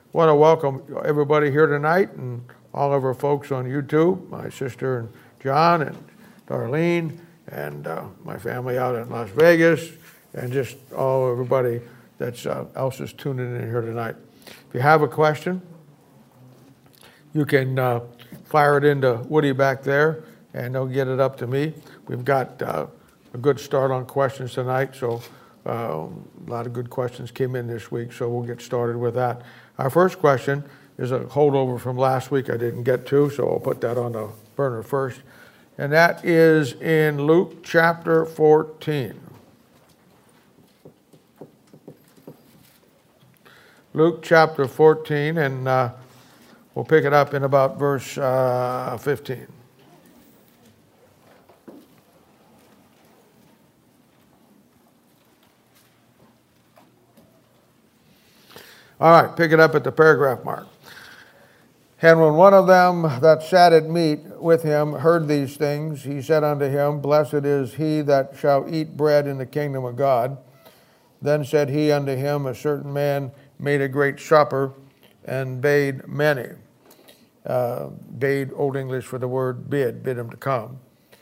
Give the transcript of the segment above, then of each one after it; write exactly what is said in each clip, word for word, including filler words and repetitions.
want to welcome everybody here tonight and all of our folks on YouTube, my sister and John and Darlene, and uh, my family out in Las Vegas, and just all everybody that's uh, else is tuning in here tonight. If you have a question, you can uh, fire it into Woody back there, and they'll get it up to me. We've got uh, a good start on questions tonight, so uh, a lot of good questions came in this week, so we'll get started with that. Our first question is a holdover from last week I didn't get to, so I'll put that on the burner first. And that is in Luke chapter fourteen. Luke chapter fourteen, and uh, we'll pick it up in about verse uh, fifteen. All right, pick it up at the paragraph mark. And when one of them that sat at meat with him heard these things, he said unto him, Blessed is he that shall eat bread in the kingdom of God. Then said he unto him, A certain man made a great supper, and bade many. Uh, bade, Old English for the word bid, bid him to come.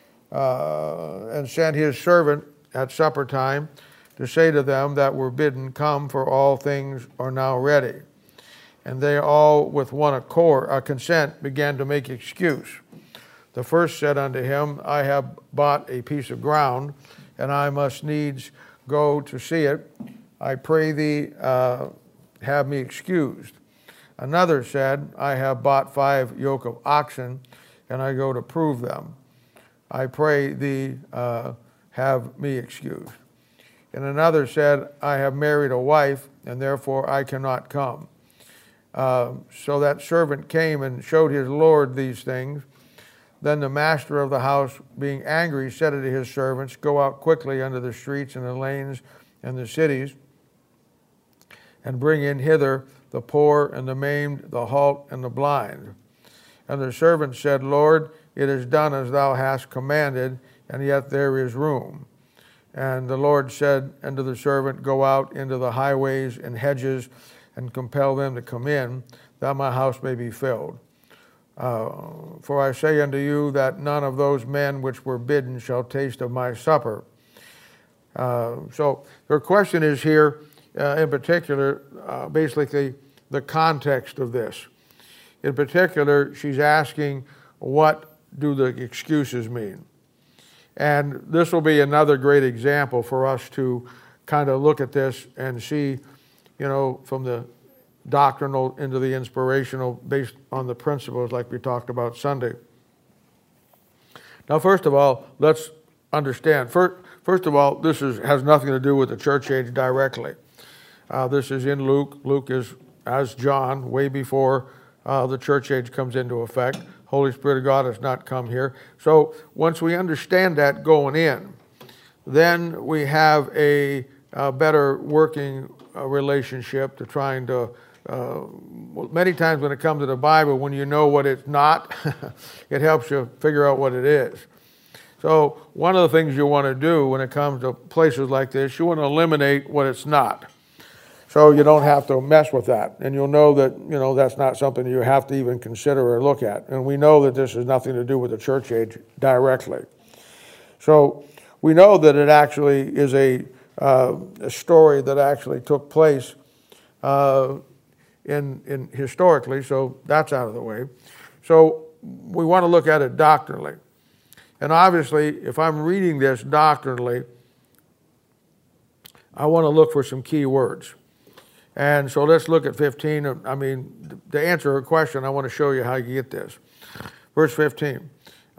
Uh, and sent his servant at supper time to say to them that were bidden, Come, for all things are now ready. And they all with one accord, uh, consent began to make excuse. The first said unto him, I have bought a piece of ground, and I must needs go to see it. I pray thee, uh, have me excused. Another said, I have bought five yoke of oxen, and I go to prove them. I pray thee, uh, have me excused. And another said, I have married a wife, and therefore I cannot come. Uh, so that servant came and showed his lord these things. Then the master of the house, being angry, said unto his servants, Go out quickly unto the streets and the lanes and the cities, and bring in hither the poor and the maimed, the halt and the blind. And the servant said, Lord, it is done as thou hast commanded, and yet there is room. And the Lord said unto the servant, Go out into the highways and hedges, and compel them to come in, that my house may be filled. Uh, for I say unto you that none of those men which were bidden shall taste of my supper. Uh, so her question is here, uh, in particular, uh, basically the context of this. In particular, she's asking, what do the excuses mean? And this will be another great example for us to kind of look at this and see, you know, from the doctrinal into the inspirational based on the principles like we talked about Sunday. Now, first of all, let's understand. First, first of all, this is, has nothing to do with the church age directly. Uh, this is in Luke. Luke is, as John, way before uh, the church age comes into effect. Holy Spirit of God has not come here. So once we understand that going in, then we have a, a better working uh, relationship to trying to, uh, many times when it comes to the Bible, when you know what it's not, it helps you figure out what it is. So one of the things you want to do when it comes to places like this, you want to eliminate what it's not. So you don't have to mess with that. And you'll know that, you know, that's not something you have to even consider or look at. And we know that this has nothing to do with the church age directly. So we know that it actually is a, uh, a story that actually took place uh, in, in historically, so that's out of the way. So we want to look at it doctrinally. And obviously, if I'm reading this doctrinally, I want to look for some key words. And so let's look at fifteen. I mean, to answer her question, I want to show you how you get this. Verse fifteen.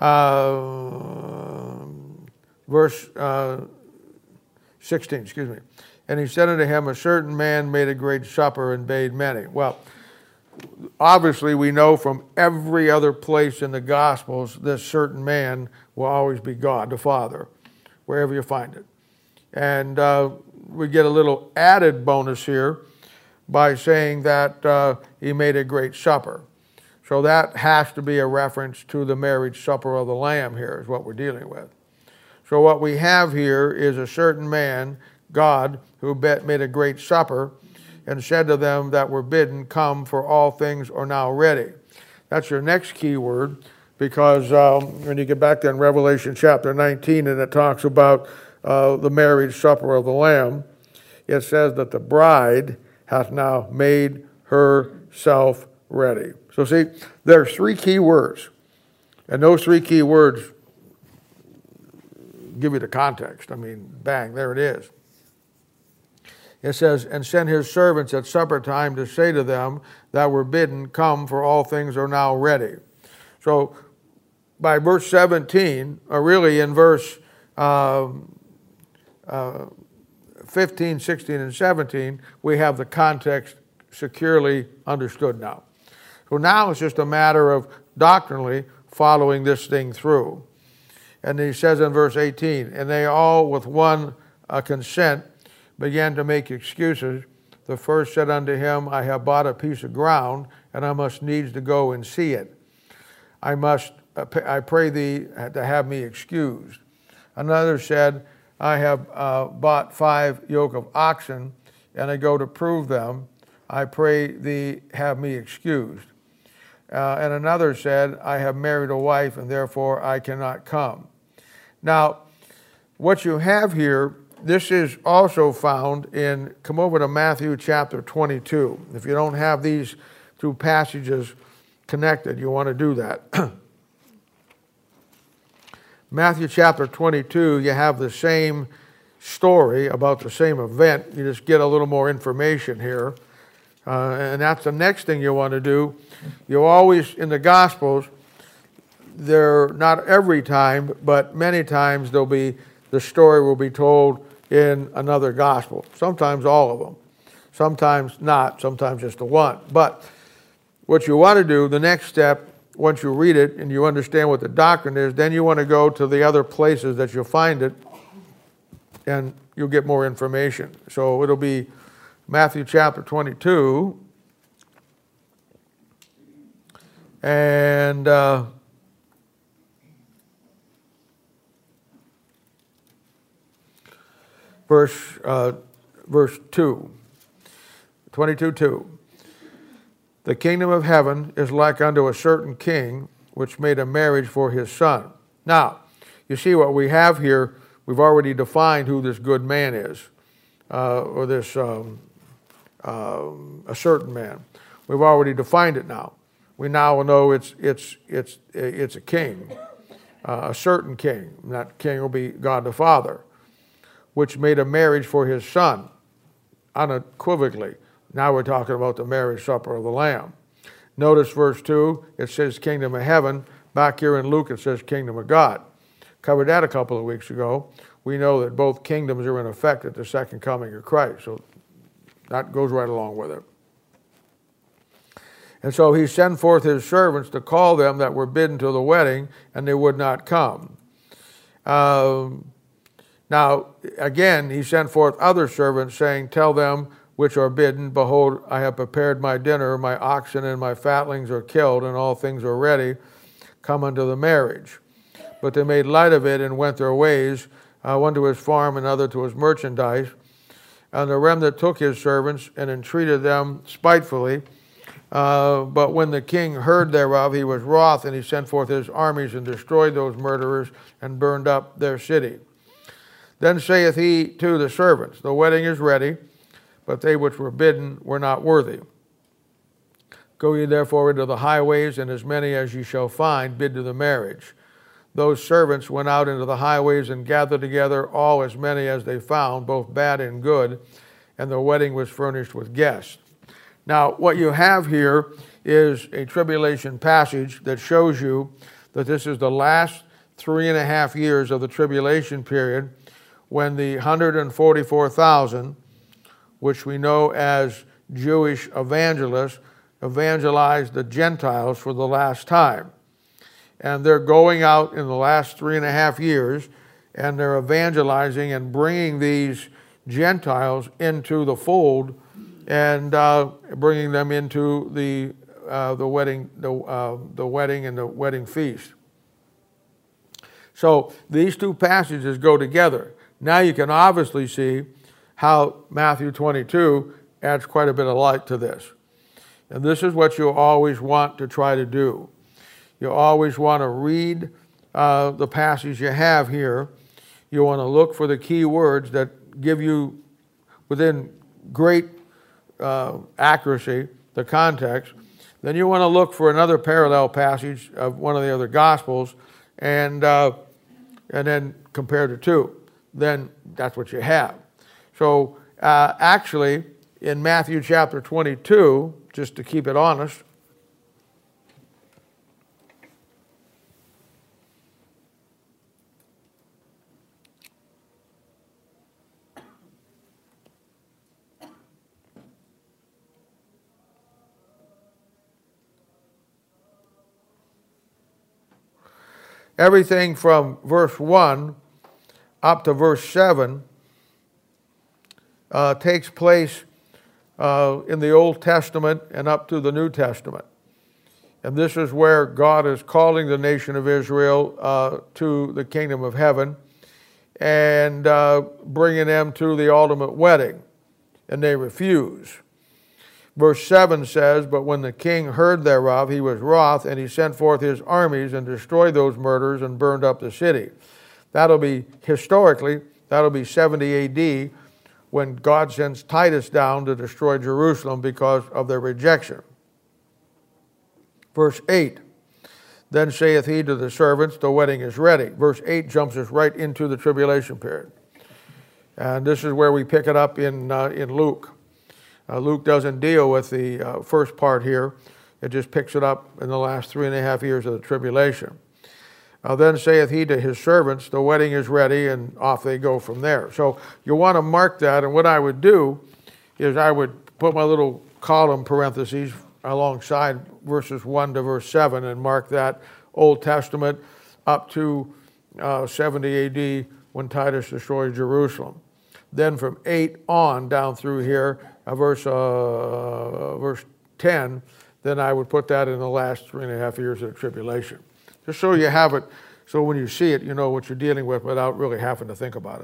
Uh, verse uh, sixteen, excuse me. And he said unto him, A certain man made a great supper and bade many. Well, obviously we know from every other place in the Gospels, this certain man will always be God, the Father, wherever you find it. And uh, we get a little added bonus here by saying that uh, he made a great supper. So that has to be a reference to the marriage supper of the Lamb here is what we're dealing with. So what we have here is a certain man, God, who made a great supper, and said to them that were bidden, Come, for all things are now ready. That's your next key word, because um, when you get back there in Revelation chapter nineteen, and it talks about uh, the marriage supper of the Lamb, it says that the bride hath now made herself ready. So see, there's three key words, and those three key words give you the context. I mean, bang, there it is. It says, and sent his servants at supper time to say to them that were bidden, Come, for all things are now ready. So by verse seventeen, or really in verse uh, uh, fifteen, sixteen, and seventeen, we have the context securely understood now. So now it's just a matter of doctrinally following this thing through. And he says in verse eighteen, and they all with one uh, consent began to make excuses. The first said unto him, I have bought a piece of ground, and I must needs to go and see it. I must, uh, I pray thee to have me excused. Another said, I have uh, bought five yoke of oxen, and I go to prove them. I pray thee have me excused. Uh, and another said, I have married a wife, and therefore I cannot come. Now, what you have here, this is also found in, come over to Matthew chapter twenty-two. If you don't have these two passages connected, you want to do that. Matthew chapter twenty-two, you have the same story about the same event. You just get a little more information here. Uh, and that's the next thing you want to do. You always, in the Gospels, they're not every time, but many times there'll be, the story will be told in another gospel. Sometimes all of them. Sometimes not. Sometimes just the one. But what you want to do, the next step, once you read it and you understand what the doctrine is, then you want to go to the other places that you'll find it, and you'll get more information. So it'll be Matthew chapter twenty-two, and uh, verse uh, verse two, twenty-two two. The kingdom of heaven is like unto a certain king, which made a marriage for his son. Now, you see what we have here. We've already defined who this good man is, uh, or this um, uh, a certain man. We've already defined it now. We now know it's it's it's it's a king, uh, a certain king. And that king will be God the Father, which made a marriage for his son, unequivocally. Now we're talking about the marriage supper of the Lamb. Notice verse two, it says kingdom of heaven. Back here in Luke it says kingdom of God. Covered that a couple of weeks ago. We know that both kingdoms are in effect at the second coming of Christ. So that goes right along with it. And so he sent forth his servants to call them that were bidden to the wedding, and they would not come. Um, now, again, he sent forth other servants, saying, Tell them which are bidden, Behold, I have prepared my dinner, my oxen and my fatlings are killed, and all things are ready. Come unto the marriage. But they made light of it and went their ways, uh, one to his farm, another to his merchandise. And the remnant took his servants and entreated them spitefully. Uh, but when the king heard thereof, he was wroth, and he sent forth his armies and destroyed those murderers and burned up their city. Then saith he to the servants, The wedding is ready, but they which were bidden were not worthy. Go ye therefore into the highways, and as many as ye shall find, bid to the marriage. Those servants went out into the highways and gathered together all as many as they found, both bad and good, and the wedding was furnished with guests. Now, what you have here is a tribulation passage that shows you that this is the last three and a half years of the tribulation period, when the one hundred forty-four thousand, which we know as Jewish evangelists, evangelized the Gentiles for the last time. And they're going out in the last three and a half years, and they're evangelizing and bringing these Gentiles into the fold, and uh, bringing them into the uh, the wedding, the uh, the wedding and the wedding feast. So these two passages go together. Now you can obviously see how Matthew twenty-two adds quite a bit of light to this. And this is what you always want to try to do. You always want to read uh, the passage you have here. You want to look for the key words that give you, within great uh, accuracy, the context. Then you want to look for another parallel passage of one of the other Gospels, and uh, and then compare the two. Then that's what you have. So uh, actually, in Matthew chapter twenty-two, just to keep it honest, everything from verse one up to verse seven uh, takes place uh, in the Old Testament and up to the New Testament. And this is where God is calling the nation of Israel uh, to the kingdom of heaven and uh, bringing them to the ultimate wedding. And they refuse. Verse seven says, "But when the king heard thereof, he was wroth, and he sent forth his armies and destroyed those murders and burned up the city." That'll be, historically, that'll be seventy A D when God sends Titus down to destroy Jerusalem because of their rejection. Verse eight, "Then saith he to the servants, the wedding is ready." Verse eight jumps us right into the tribulation period. And this is where we pick it up in, uh, in Luke. Uh, Luke doesn't deal with the uh, first part here. It just picks it up in the last three and a half years of the tribulation. Uh, "then saith he to his servants, the wedding is ready," and off they go from there. So you want to mark that, and what I would do is I would put my little column parentheses alongside verses one to verse seven and mark that Old Testament up to uh, seventy A D when Titus destroyed Jerusalem. Then from eight on down through here, uh, verse uh, verse ten, then I would put that in the last three and a half years of the tribulation. Just so you have it, so when you see it, you know what you're dealing with without really having to think about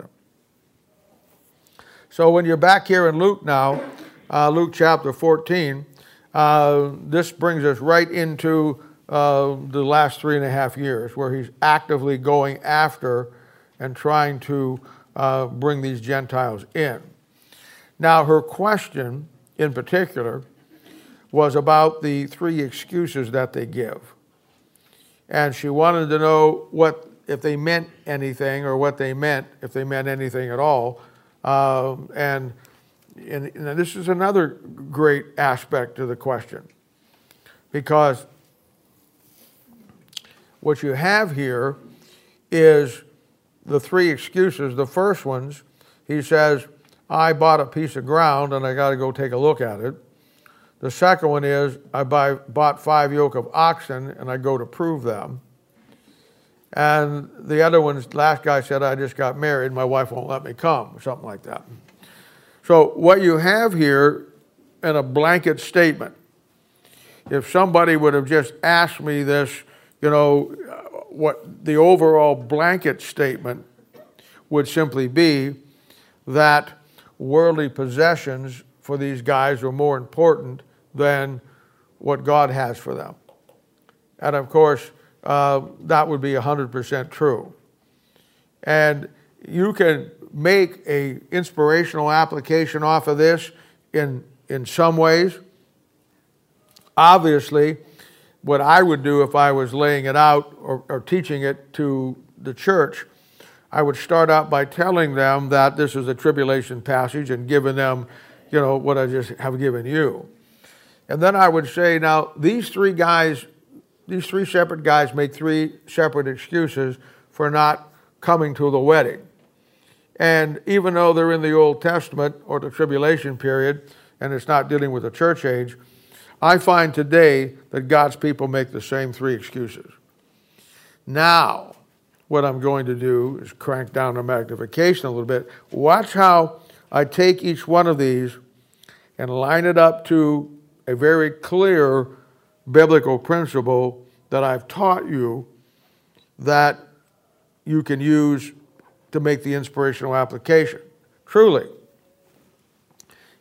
it. So when you're back here in Luke now, uh, Luke chapter fourteen, uh, this brings us right into uh, the last three and a half years where he's actively going after and trying to uh, bring these Gentiles in. Now, her question in particular was about the three excuses that they give. And she wanted to know what, if they meant anything, or what they meant, if they meant anything at all. Um, and, and, and this is another great aspect to the question. Because what you have here is the three excuses. The first ones, he says, "I bought a piece of ground and I got to go take a look at it." The second one is, "I buy, bought five yoke of oxen and I go to prove them." And the other one's, last guy said, "I just got married, my wife won't let me come," or something like that. So what you have here in a blanket statement, if somebody would have just asked me this, you know, what the overall blanket statement would simply be that worldly possessions for these guys are more important than what God has for them. And of course, uh, that would be one hundred percent true. And you can make a inspirational application off of this in, in some ways. Obviously, what I would do if I was laying it out or, or teaching it to the church, I would start out by telling them that this is a tribulation passage and giving them, you know, what I just have given you. And then I would say, now, these three guys, these three separate guys make three separate excuses for not coming to the wedding. And even though they're in the Old Testament or the tribulation period, and it's not dealing with the church age, I find today that God's people make the same three excuses. Now, what I'm going to do is crank down the magnification a little bit. Watch how I take each one of these and line it up to a very clear biblical principle that I've taught you that you can use to make the inspirational application. Truly,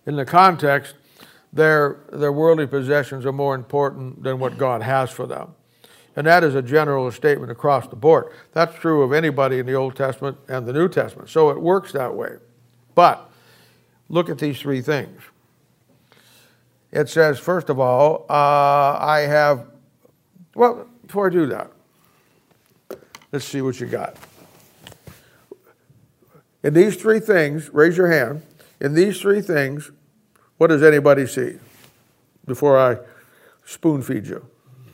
In the context, their, their worldly possessions are more important than what God has for them. And that is a general statement across the board. That's true of anybody in the Old Testament and the New Testament. So it works that way. But look at these three things. It says, first of all, uh, I have, well, before I do that, let's see what you got. In these three things, raise your hand. In these three things, what does anybody see before I spoon feed you?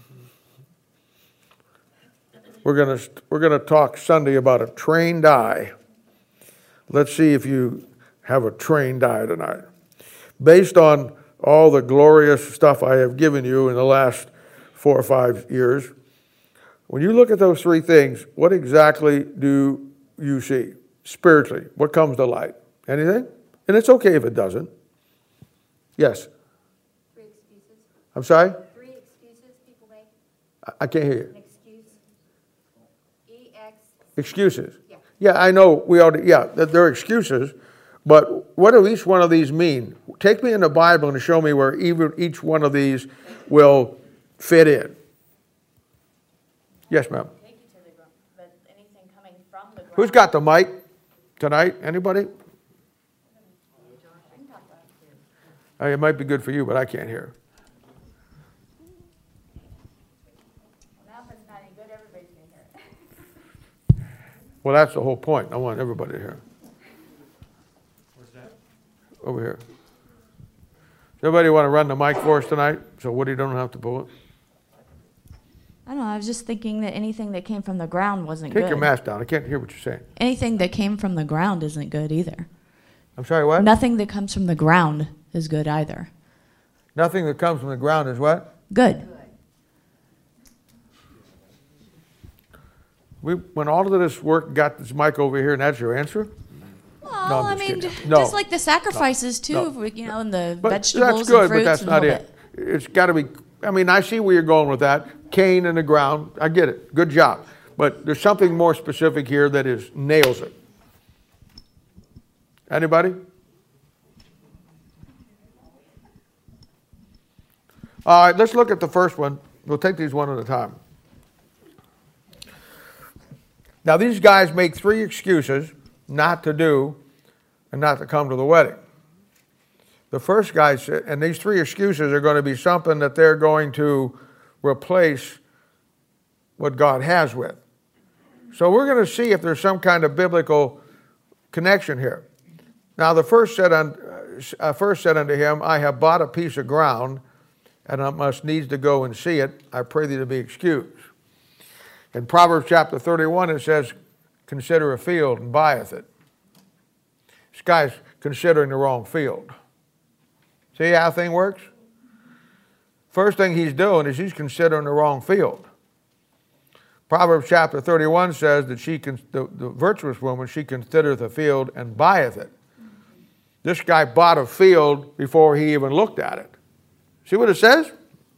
We're going to we're going to talk Sunday about a trained eye. Let's see if you have a trained eye tonight. Based on all the glorious stuff I have given you in the last four or five years, when you look at those three things, what exactly do you see spiritually? What comes to light? Anything? And it's okay if it doesn't. Yes? Three excuses. I'm sorry? Three excuses people make. I, I can't hear you. An excuse. E X. Excuses. Yeah. Yeah, I know we already, yeah, they're excuses, but what do each one of these mean? Take me in the Bible and show me where even each one of these will fit in. Yes, ma'am. Take you to the ground, but anything coming from the ground. Who's got the mic tonight? Anybody? Uh, It might be good for you, but I can't hear. Now if it's not any good, everybody's going to hear it. Well, that's the whole point. I want everybody to hear. Where's that? Over here. Does everybody want to run the mic for us tonight? So Woody don't have to pull it. I don't know. I was just thinking that anything that came from the ground wasn't Take good. your mask down. I can't hear what you're saying. Anything that came from the ground isn't good either. I'm sorry, what? Nothing that comes from the ground is good either. Nothing that comes from the ground is what? Good. We, when all of this work got this mic over here, and that's your answer? Well, No, I'm I just mean, kidding. j- No. just like the sacrifices too, No. for, you know, and the But vegetables that's good, and fruits but that's and not the whole it. It's got to be, I mean, I see where you're going with that. Cain in the ground, I get it. Good job. But there's something more specific here that is nails it. Anybody? All right, let's look at the first one. We'll take these one at a time. Now, these guys make three excuses not to do and not to come to the wedding. The first guy said, and these three excuses are going to be something that they're going to replace what God has with. So we're going to see if there's some kind of biblical connection here. Now, the first said, un, uh, first said unto him, I have bought a piece of ground, and I must needs to go and see it. I pray thee to be excused. In Proverbs chapter thirty-one, it says, consider a field and buyeth it. This guy's considering the wrong field. See how the thing works? First thing he's doing is he's considering the wrong field. Proverbs chapter thirty-one says that she, the, the virtuous woman, she considereth a field and buyeth it. This guy bought a field before he even looked at it. See what it says?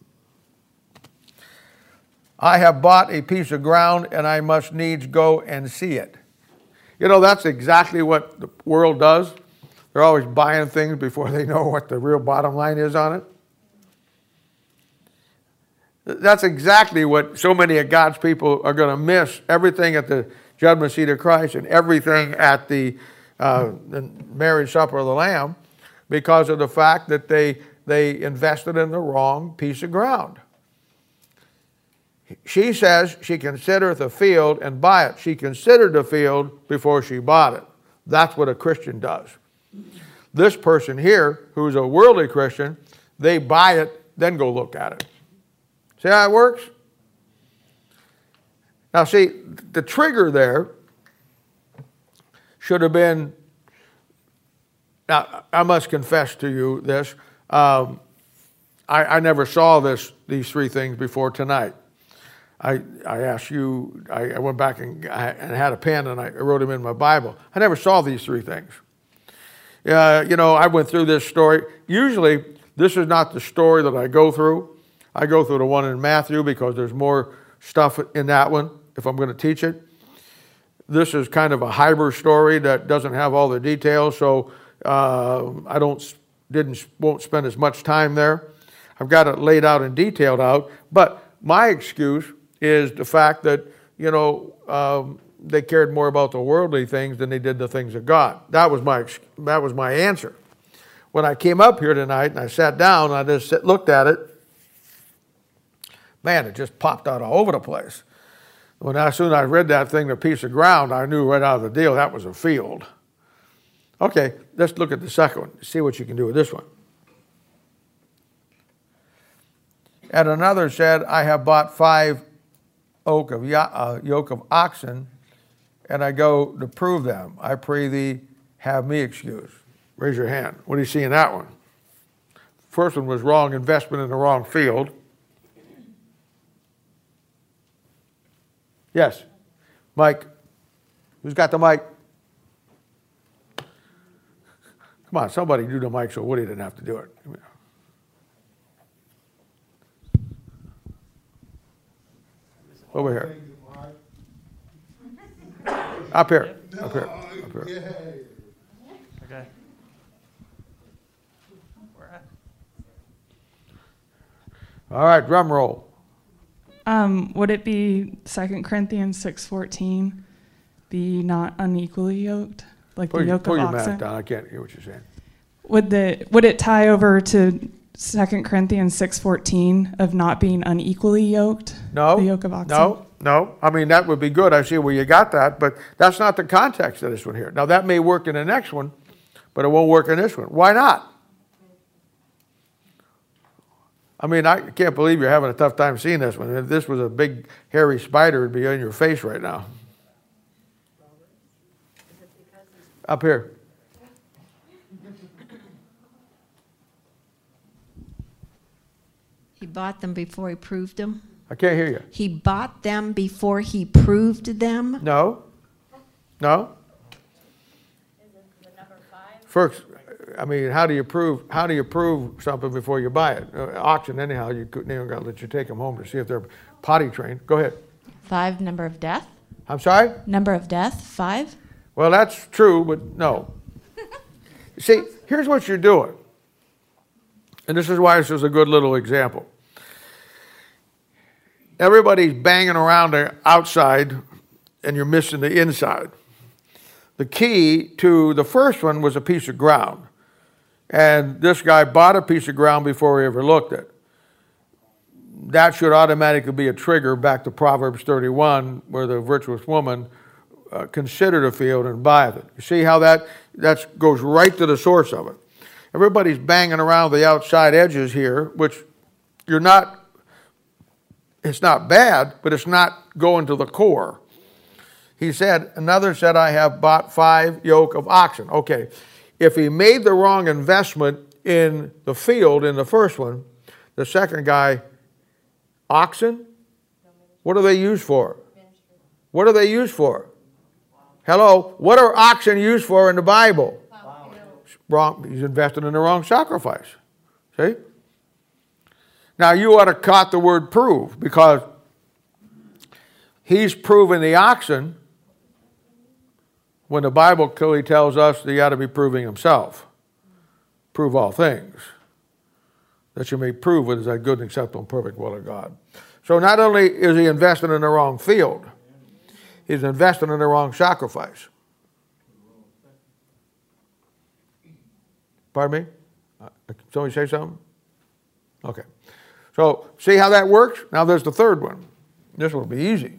I have bought a piece of ground and I must needs go and see it. You know, that's exactly what the world does. They're always buying things before they know what the real bottom line is on it. That's exactly what so many of God's people are going to miss. Everything at the judgment seat of Christ and everything at the, uh, the marriage supper of the Lamb, because of the fact that they, they invested in the wrong piece of ground. She says she considereth a field and buy it. She considered the field before she bought it. That's what a Christian does. This person here, who's a worldly Christian, they buy it, then go look at it. See how it works? Now see, the trigger there should have been, now I must confess to you this, um, I, I never saw this these three things before tonight. I, I asked you, I, I went back and, I, and had a pen and I wrote them in my Bible. I never saw these three things. Uh, you know, I went through this story. Usually, this is not the story that I go through. I go through the one in Matthew because there's more stuff in that one if I'm going to teach it. This is kind of a hybrid story that doesn't have all the details, so uh, I don't didn't won't spend as much time there. I've got it laid out and detailed out. But my excuse is the fact that, you know, um, they cared more about the worldly things than they did the things of God. That was my that was my answer. When I came up here tonight and I sat down and I just sit, looked at it, man, it just popped out all over the place. When as soon as I read that thing, the piece of ground, I knew right out of the deal that was a field. Okay, let's look at the second one. See what you can do with this one. And another said, I have bought five yoke of, uh, yoke of oxen, and I go to prove them. I pray thee, have me excused. Raise your hand. What do you see in that one? First one was wrong investment in the wrong field. Yes. Mike. Who's got the mic? Come on, somebody do the mic so Woody didn't have to do it. Over here. Up here. Up here. Up here. Okay. Where at? All right, drum roll. Um, would it be Second Corinthians six fourteen, be not unequally yoked, like Pull, the your, yoke pull of your oxen? mask down. I can't hear what you're saying. Would the would it tie over to Second Corinthians six fourteen of not being unequally yoked? No. The yoke of oxen. No. No. I mean, that would be good. I see where you got that, but that's not the context of this one here. Now, that may work in the next one, but it won't work in this one. Why not? I mean, I can't believe you're having a tough time seeing this one. If this was a big, hairy spider, it'd be in your face right now. Up here. He bought them before he proved them. I can't hear you. He bought them before he proved them. No. No. Is it the number five? First, I mean, how do you prove how do you prove something before you buy it? Uh, auction, anyhow, you couldn't even got to let you take them home to see if they're potty trained. Go ahead. Five, number of death. I'm sorry? Number of death, five. Well, that's true, but no. See, here's what you're doing. And this is why this is a good little example. Everybody's banging around the outside, and you're missing the inside. The key to the first one was a piece of ground. And this guy bought a piece of ground before he ever looked at it. That should automatically be a trigger back to Proverbs thirty-one, where the virtuous woman uh, considered a field and buyeth it. You see how that that goes right to the source of it. Everybody's banging around the outside edges here, which you're not, it's not bad, but it's not going to the core. He said, another said, I have bought five yoke of oxen. Okay, if he made the wrong investment in the field in the first one, the second guy, oxen? What are they used for? What are they used for? Hello? What are oxen used for in the Bible? Wrong. He's invested in the wrong sacrifice. See? Now you ought to caught the word prove, because he's proven the oxen when the Bible clearly tells us that he ought to be proving himself. Prove all things, that you may prove what is that good and acceptable and perfect will of God. So not only is he investing in the wrong field, he's investing in the wrong sacrifice. Pardon me? Uh, somebody say something? Okay. So see how that works? Now there's the third one. This will be easy.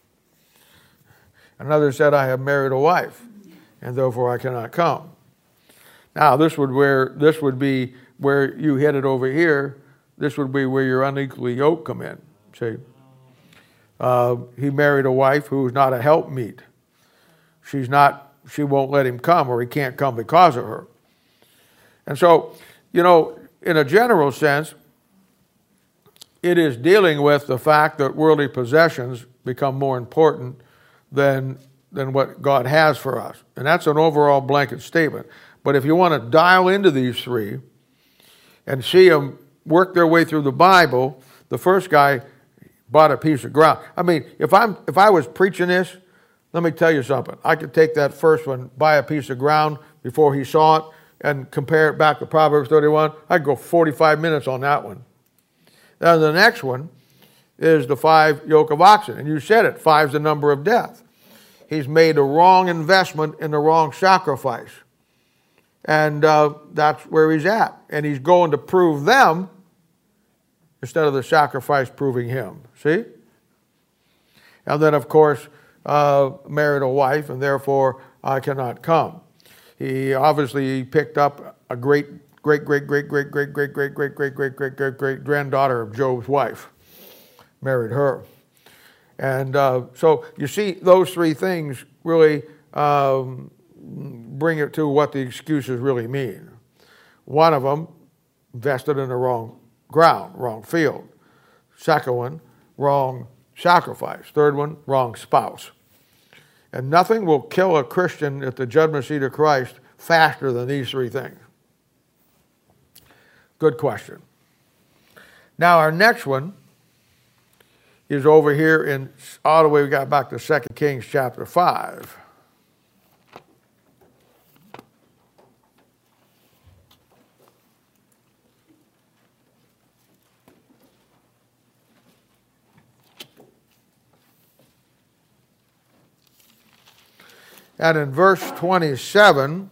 Another said, I have married a wife, and therefore I cannot come. Now this would where this would be where you hit it over here. This would be where your unequally yoked come in. See, uh, he married a wife who's not a helpmeet. She's not. She won't let him come, or he can't come because of her. And so, you know, in a general sense, it is dealing with the fact that worldly possessions become more important than than what God has for us. And that's an overall blanket statement. But if you want to dial into these three and see them work their way through the Bible, the first guy bought a piece of ground. I mean, if I'm if I was preaching this, let me tell you something. I could take that first one, buy a piece of ground before he saw it, and compare it back to Proverbs thirty-one, I'd go forty-five minutes on that one. Now the next one is the five yoke of oxen. And you said it, five's the number of death. He's made the wrong investment in the wrong sacrifice. And uh, that's where he's at. And he's going to prove them instead of the sacrifice proving him. See? And then, of course, uh, married a wife, and therefore I cannot come. He obviously picked up a great, great, great, great, great, great, great, great, great, great, great, great, great, great granddaughter of Job's wife. Married her. And uh, so you see those three things really um, bring it to what the excuses really mean. One of them, invested in the wrong ground, wrong field. Second one, wrong sacrifice. Third one, wrong spouse. And nothing will kill a Christian at the judgment seat of Christ faster than these three things. Good question. Now our next one is over here in, all the way we got back to Second Kings chapter five. And in verse twenty-seven,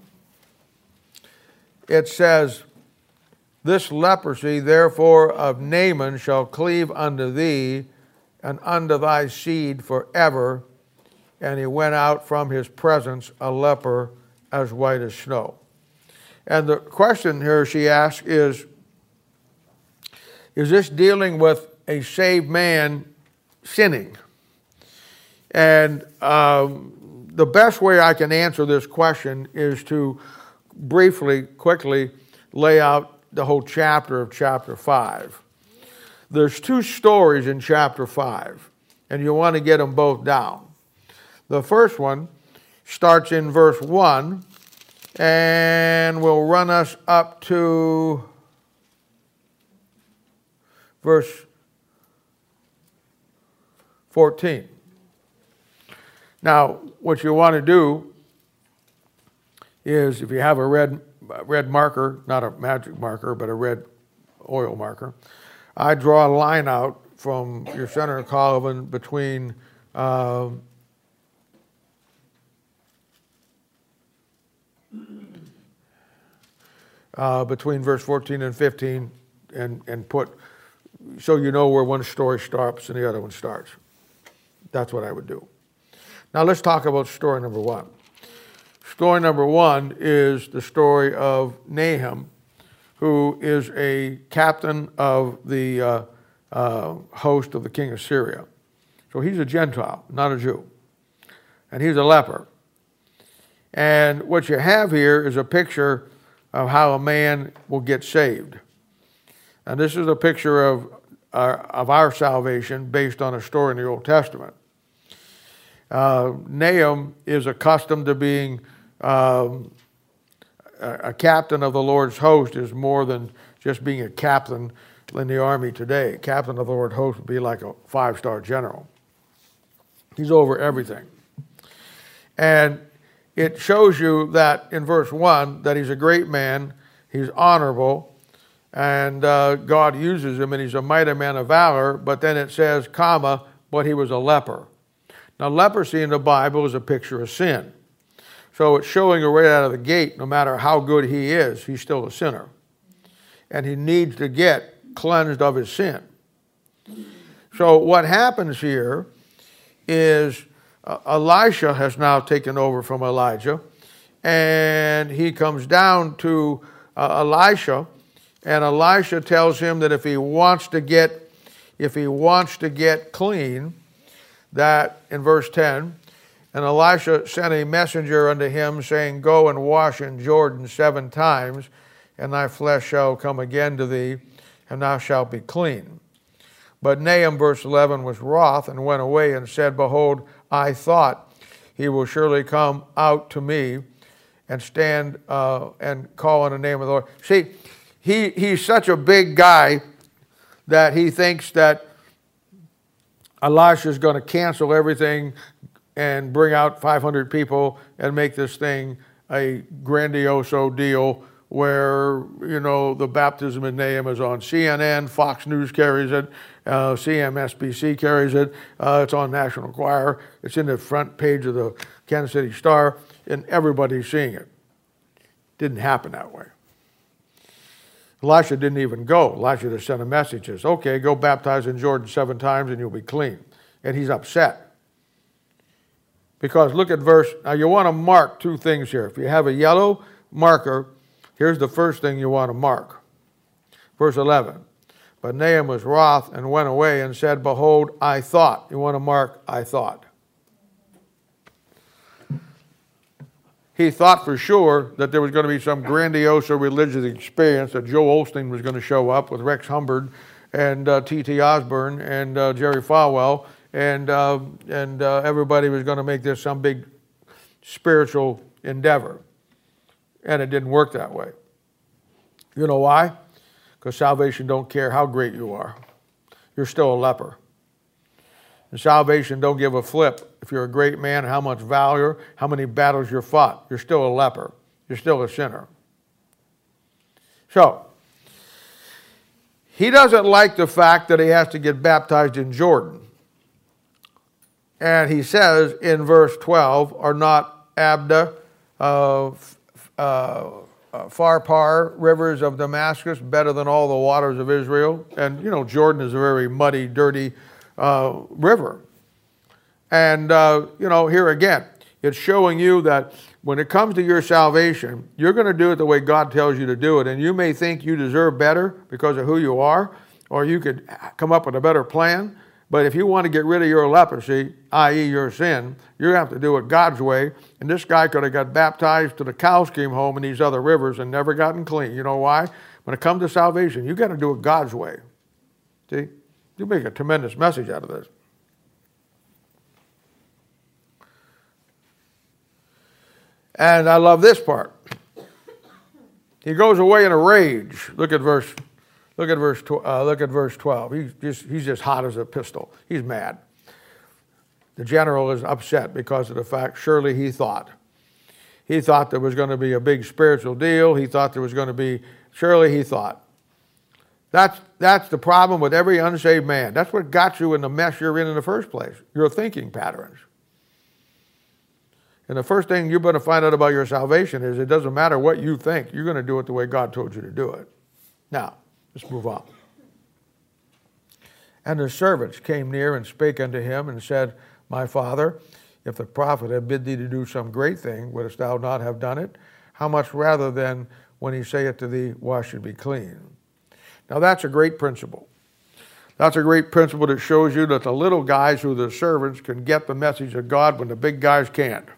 it says, this leprosy, therefore, of Naaman shall cleave unto thee, and unto thy seed forever. And he went out from his presence a leper as white as snow. And the question here she asks is, is this dealing with a saved man sinning? And um, the best way I can answer this question is to briefly, quickly lay out the whole chapter of chapter five. There's two stories in chapter five, and you want to get them both down. The first one starts in verse one and will run us up to verse fourteen. Now, what you want to do is, if you have a red, red marker, not a magic marker, but a red oil marker, I draw a line out from your center column between uh, uh, between verse fourteen and fifteen, and, and put, so you know where one story stops and the other one starts. That's what I would do. Now let's talk about story number one. Story number one is the story of Nahum, who is a captain of the uh, uh, host of the king of Syria. So he's a Gentile, not a Jew. And he's a leper. And what you have here is a picture of how a man will get saved. And this is a picture of our, of our salvation based on a story in the Old Testament. Uh, Nahum is accustomed to being um, a, a captain of the Lord's host is more than just being a captain in the army today. Captain of the Lord's host would be like a five-star general. He's over everything. And it shows you that in verse one that he's a great man, he's honorable, and uh, God uses him, and he's a mighty man of valor, but then it says, comma, but he was a leper. Now, leprosy in the Bible is a picture of sin. So it's showing you right out of the gate, no matter how good he is, he's still a sinner. And he needs to get cleansed of his sin. So what happens here is uh, Elisha has now taken over from Elijah, and he comes down to uh, Elisha, and Elisha tells him that if he wants to get, if he wants to get clean, that in verse ten, and Elisha sent a messenger unto him, saying, go and wash in Jordan seven times, and thy flesh shall come again to thee, and thou shalt be clean. But Nahum, verse eleven, was wroth, and went away, and said, behold, I thought he will surely come out to me, and stand uh, and call on the name of the Lord. See, he, he's such a big guy that he thinks that Elisha is going to cancel everything and bring out five hundred people and make this thing a grandioso deal where, you know, the baptism in Nahum is on C N N, Fox News carries it, uh, C M S B C carries it, uh, it's on National Enquirer, it's in the front page of the Kansas City Star, and everybody's seeing it. Didn't happen that way. Elisha didn't even go. Elisha just sent a message, says, okay, go baptize in Jordan seven times and you'll be clean. And he's upset. Because look at verse, now you want to mark two things here. If you have a yellow marker, here's the first thing you want to mark. Verse eleven. But Nahum was wroth and went away and said, behold, I thought. You want to mark, I thought. He thought for sure that there was going to be some grandiose religious experience, that Joel Osteen was going to show up with Rex Humbard and uh, T T Osborne and uh, Jerry Falwell, and, uh, and uh, everybody was going to make this some big spiritual endeavor. And it didn't work that way. You know why? Because salvation don't care how great you are. You're still a leper. And salvation don't give a flip if you're a great man, how much valor, how many battles you're fought. You're still a leper. You're still a sinner. So, he doesn't like the fact that he has to get baptized in Jordan. And he says in verse twelve, are not Abda, uh, uh, uh, Pharpar, rivers of Damascus better than all the waters of Israel? And, you know, Jordan is a very muddy, dirty uh, river. And, uh, you know, here again, it's showing you that when it comes to your salvation, you're going to do it the way God tells you to do it. And you may think you deserve better because of who you are, or you could come up with a better plan. But if you want to get rid of your leprosy, that is your sin, you have to do it God's way. And this guy could have got baptized to the cows came home in these other rivers and never gotten clean. You know why? When it comes to salvation, you got to do it God's way. See? You make a tremendous message out of this. And I love this part. He goes away in a rage. Look at verse. Look at verse. Uh, look at verse twelve. He's just he's just hot as a pistol. He's mad. The general is upset because of the fact. Surely he thought. He thought there was going to be a big spiritual deal. He thought there was going to be. Surely he thought. That's that's the problem with every unsaved man. That's what got you in the mess you're in in the first place. Your thinking patterns. And the first thing you're going to find out about your salvation is it doesn't matter what you think. You're going to do it the way God told you to do it. Now, let's move on. And the servants came near and spake unto him and said, my father, if the prophet had bid thee to do some great thing, wouldst thou not have done it? How much rather than when he saith to thee, wash and be clean? Now that's a great principle. That's a great principle that shows you that the little guys who are the servants can get the message of God when the big guys can't.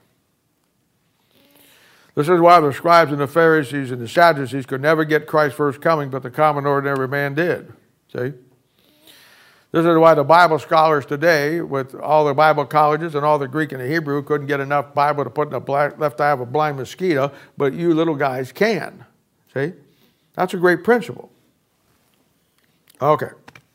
This is why the scribes and the Pharisees and the Sadducees could never get Christ's first coming, but the common ordinary man did. See? This is why the Bible scholars today, with all the Bible colleges and all the Greek and the Hebrew, couldn't get enough Bible to put in the left eye of a blind mosquito, but you little guys can. See? That's a great principle. Okay.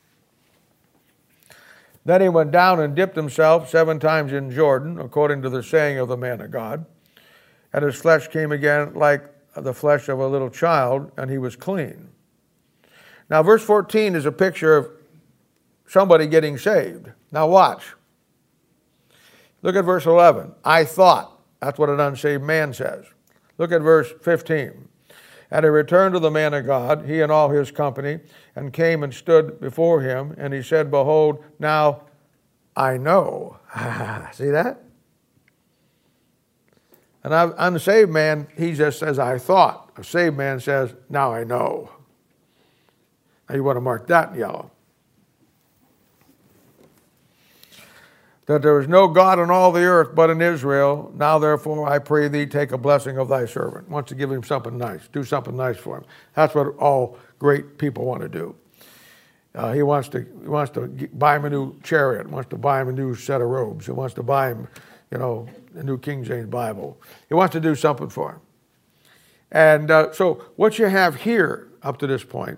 Then he went down and dipped himself seven times in Jordan, according to the saying of the man of God. And his flesh came again like the flesh of a little child, and he was clean. Now, verse fourteen is a picture of somebody getting saved. Now, watch. Look at verse eleven. I thought. That's what an unsaved man says. Look at verse fifteen. And he returned to the man of God, he and all his company, and came and stood before him, and he said, behold, now I know. See that? An unsaved man, he just says, I thought. A saved man says, now I know. Now you want to mark that in yellow. That there is no God in all the earth but in Israel. Now therefore I pray thee, take a blessing of thy servant. Wants to give him something nice. Do something nice for him. That's what all great people want to do. Uh, he wants to he wants to buy him a new chariot. Wants to buy him a new set of robes. He wants to buy him, you know, a new King James Bible. He wants to do something for him. And uh, so what you have here up to this point,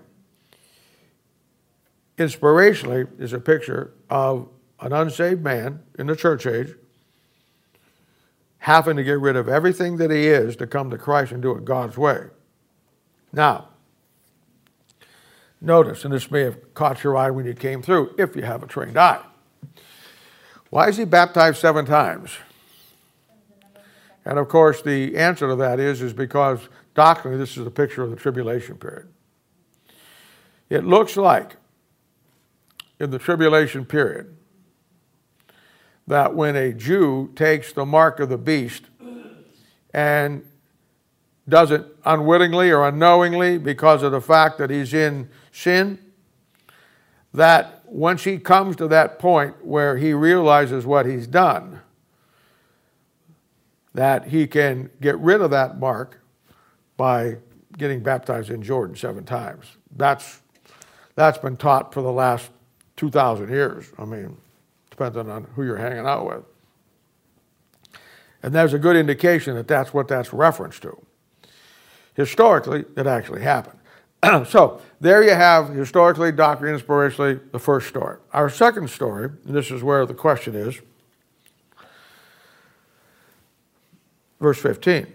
inspirationally, is a picture of an unsaved man in the church age having to get rid of everything that he is to come to Christ and do it God's way. Now, notice, and this may have caught your eye when you came through, if you have a trained eye. Why is he baptized seven times? And of course, the answer to that is, is because doctrinally, this is a picture of the tribulation period. It looks like in the tribulation period that when a Jew takes the mark of the beast and does it unwittingly or unknowingly because of the fact that he's in sin, that once he comes to that point where he realizes what he's done, that he can get rid of that mark by getting baptized in Jordan seven times. That's, that's been taught for the last two thousand years. I mean, depending on who you're hanging out with. And there's a good indication that that's what that's referenced to. Historically, it actually happened. So there you have, historically, doctrinally, inspirationally, the first story. Our second story, and this is where the question is, verse fifteen.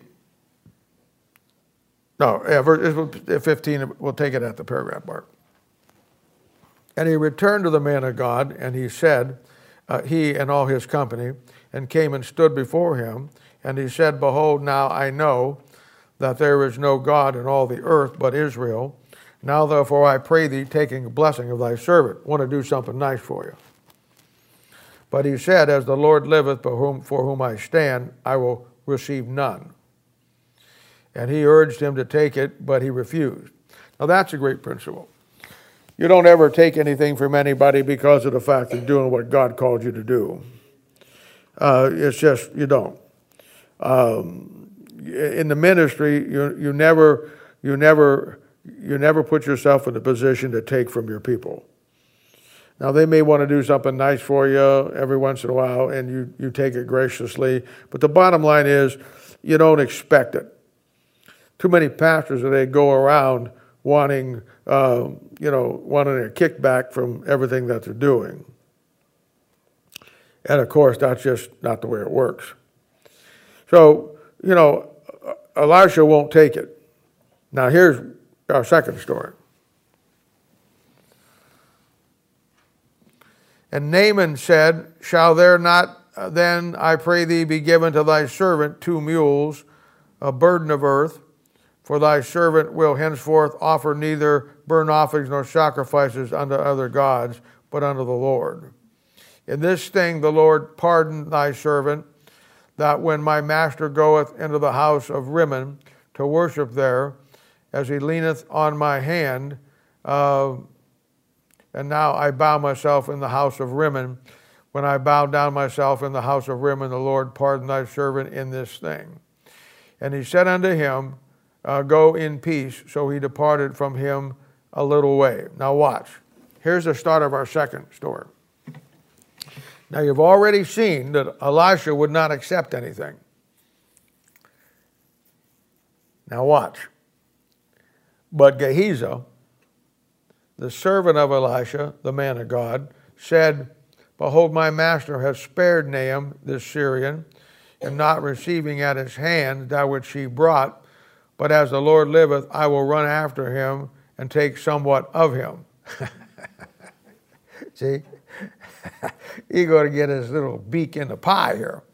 No, yeah, verse fifteen, we'll take it at the paragraph mark. And he returned to the man of God, and he said, uh, he and all his company, and came and stood before him. And he said, behold, now I know that there is no God in all the earth but Israel. Now therefore I pray thee, taking a blessing of thy servant. Want to do something nice for you. But he said, as the Lord liveth, for whom, for whom I stand, I will receive none. And he urged him to take it, but he refused. Now that's a great principle. You don't ever take anything from anybody because of the fact that you're doing what God called you to do. Uh, it's just, you don't. Um, in the ministry, you, you never, you never, you never put yourself in a position to take from your people. Now, they may want to do something nice for you every once in a while, and you, you take it graciously. But the bottom line is, you don't expect it. Too many pastors today go around wanting, uh, you know, wanting a kickback from everything that they're doing. And of course, that's just not the way it works. So, you know, Elisha won't take it. Now, here's our second story. And Naaman said, shall there not then, I pray thee, be given to thy servant two mules, a burden of earth? For thy servant will henceforth offer neither burnt offerings nor sacrifices unto other gods, but unto the Lord. In this thing the Lord pardon thy servant, that when my master goeth into the house of Rimmon to worship there, as he leaneth on my hand, uh, and now I bow myself in the house of Rimmon. When I bow down myself in the house of Rimmon, the Lord pardon thy servant in this thing. And he said unto him, uh, go in peace. So he departed from him a little way. Now watch. Here's the start of our second story. Now you've already seen that Elisha would not accept anything. Now watch. But Gehazi, the servant of Elisha, the man of God, said, behold, my master has spared Naaman, this Syrian, and not receiving at his hand that which he brought, but as the Lord liveth, I will run after him and take somewhat of him. See? He's going to get his little beak in the pie here.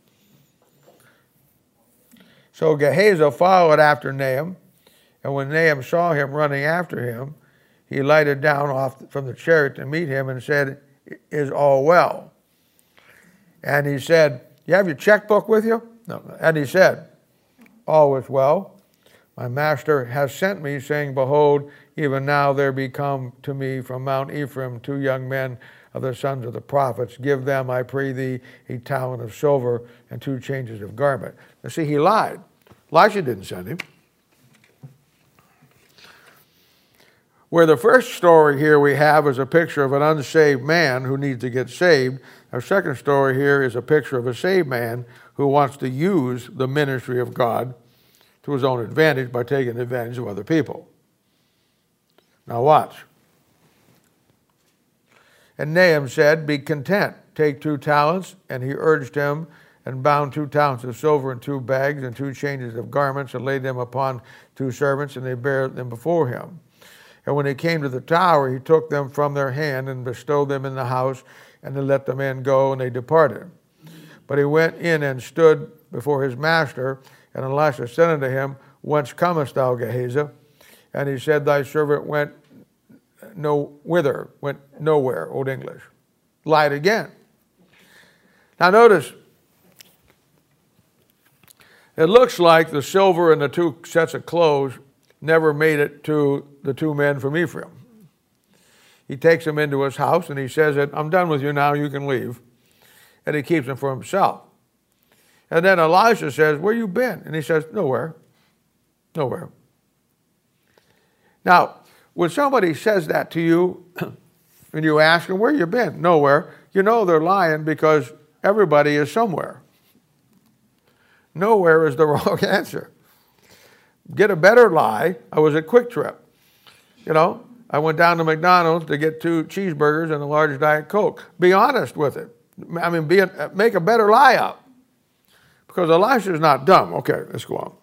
So Gehazi followed after Naaman, and when Naaman saw him running after him, he lighted down off from the chariot to meet him and said, is all well? And he said, you have your checkbook with you? No. And he said, all is well. My master has sent me, saying, behold, even now there be come to me from Mount Ephraim two young men of the sons of the prophets. Give them, I pray thee, a talent of silver and two changes of garment. Now see, he lied. Elisha didn't send him. Where the first story here we have is a picture of an unsaved man who needs to get saved. Our second story here is a picture of a saved man who wants to use the ministry of God to his own advantage by taking advantage of other people. Now watch. And Naaman said, be content, take two talents. And he urged him and bound two talents of silver in two bags and two changes of garments, and laid them upon two servants, and they bare them before him. And when he came to the tower, he took them from their hand and bestowed them in the house, and they let the men go, and they departed. But he went in and stood before his master, and Elisha said unto him, Whence comest thou, Gehazi? And he said, Thy servant went no whither, went nowhere, Old English. Lied again. Now notice, it looks like the silver and the two sets of clothes never made it to the two men from Ephraim. He takes them into his house and he says that, I'm done with you now, you can leave. And he keeps them for himself. And then Elisha says, where you been? And he says, nowhere. Nowhere. Now, when somebody says that to you, and you ask them, where you been? Nowhere. You know they're lying because everybody is somewhere. Nowhere is the wrong answer. Get a better lie. I was at Quick Trip. You know, I went down to McDonald's to get two cheeseburgers and a large Diet Coke. Be honest with it. I mean, be a, make a better lie up. Because Elisha is not dumb. Okay, let's go on.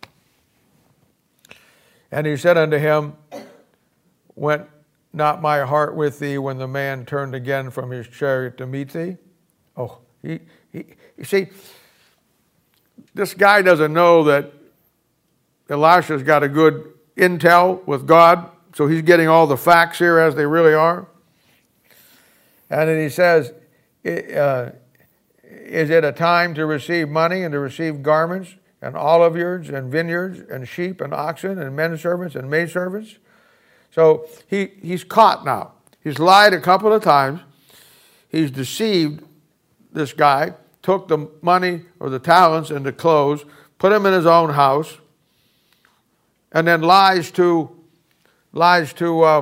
And he said unto him, Went not my heart with thee when the man turned again from his chariot to meet thee? Oh, he, he, you see, this guy doesn't know that Elisha's got a good intel with God, so he's getting all the facts here as they really are. And then he says, uh, is it a time to receive money and to receive garments and olive yards and vineyards and sheep and oxen and men servants and maidservants? So he, he's caught now. He's lied a couple of times. He's deceived this guy, took the money or the talents and the clothes, put them in his own house, and then lies to lies to uh,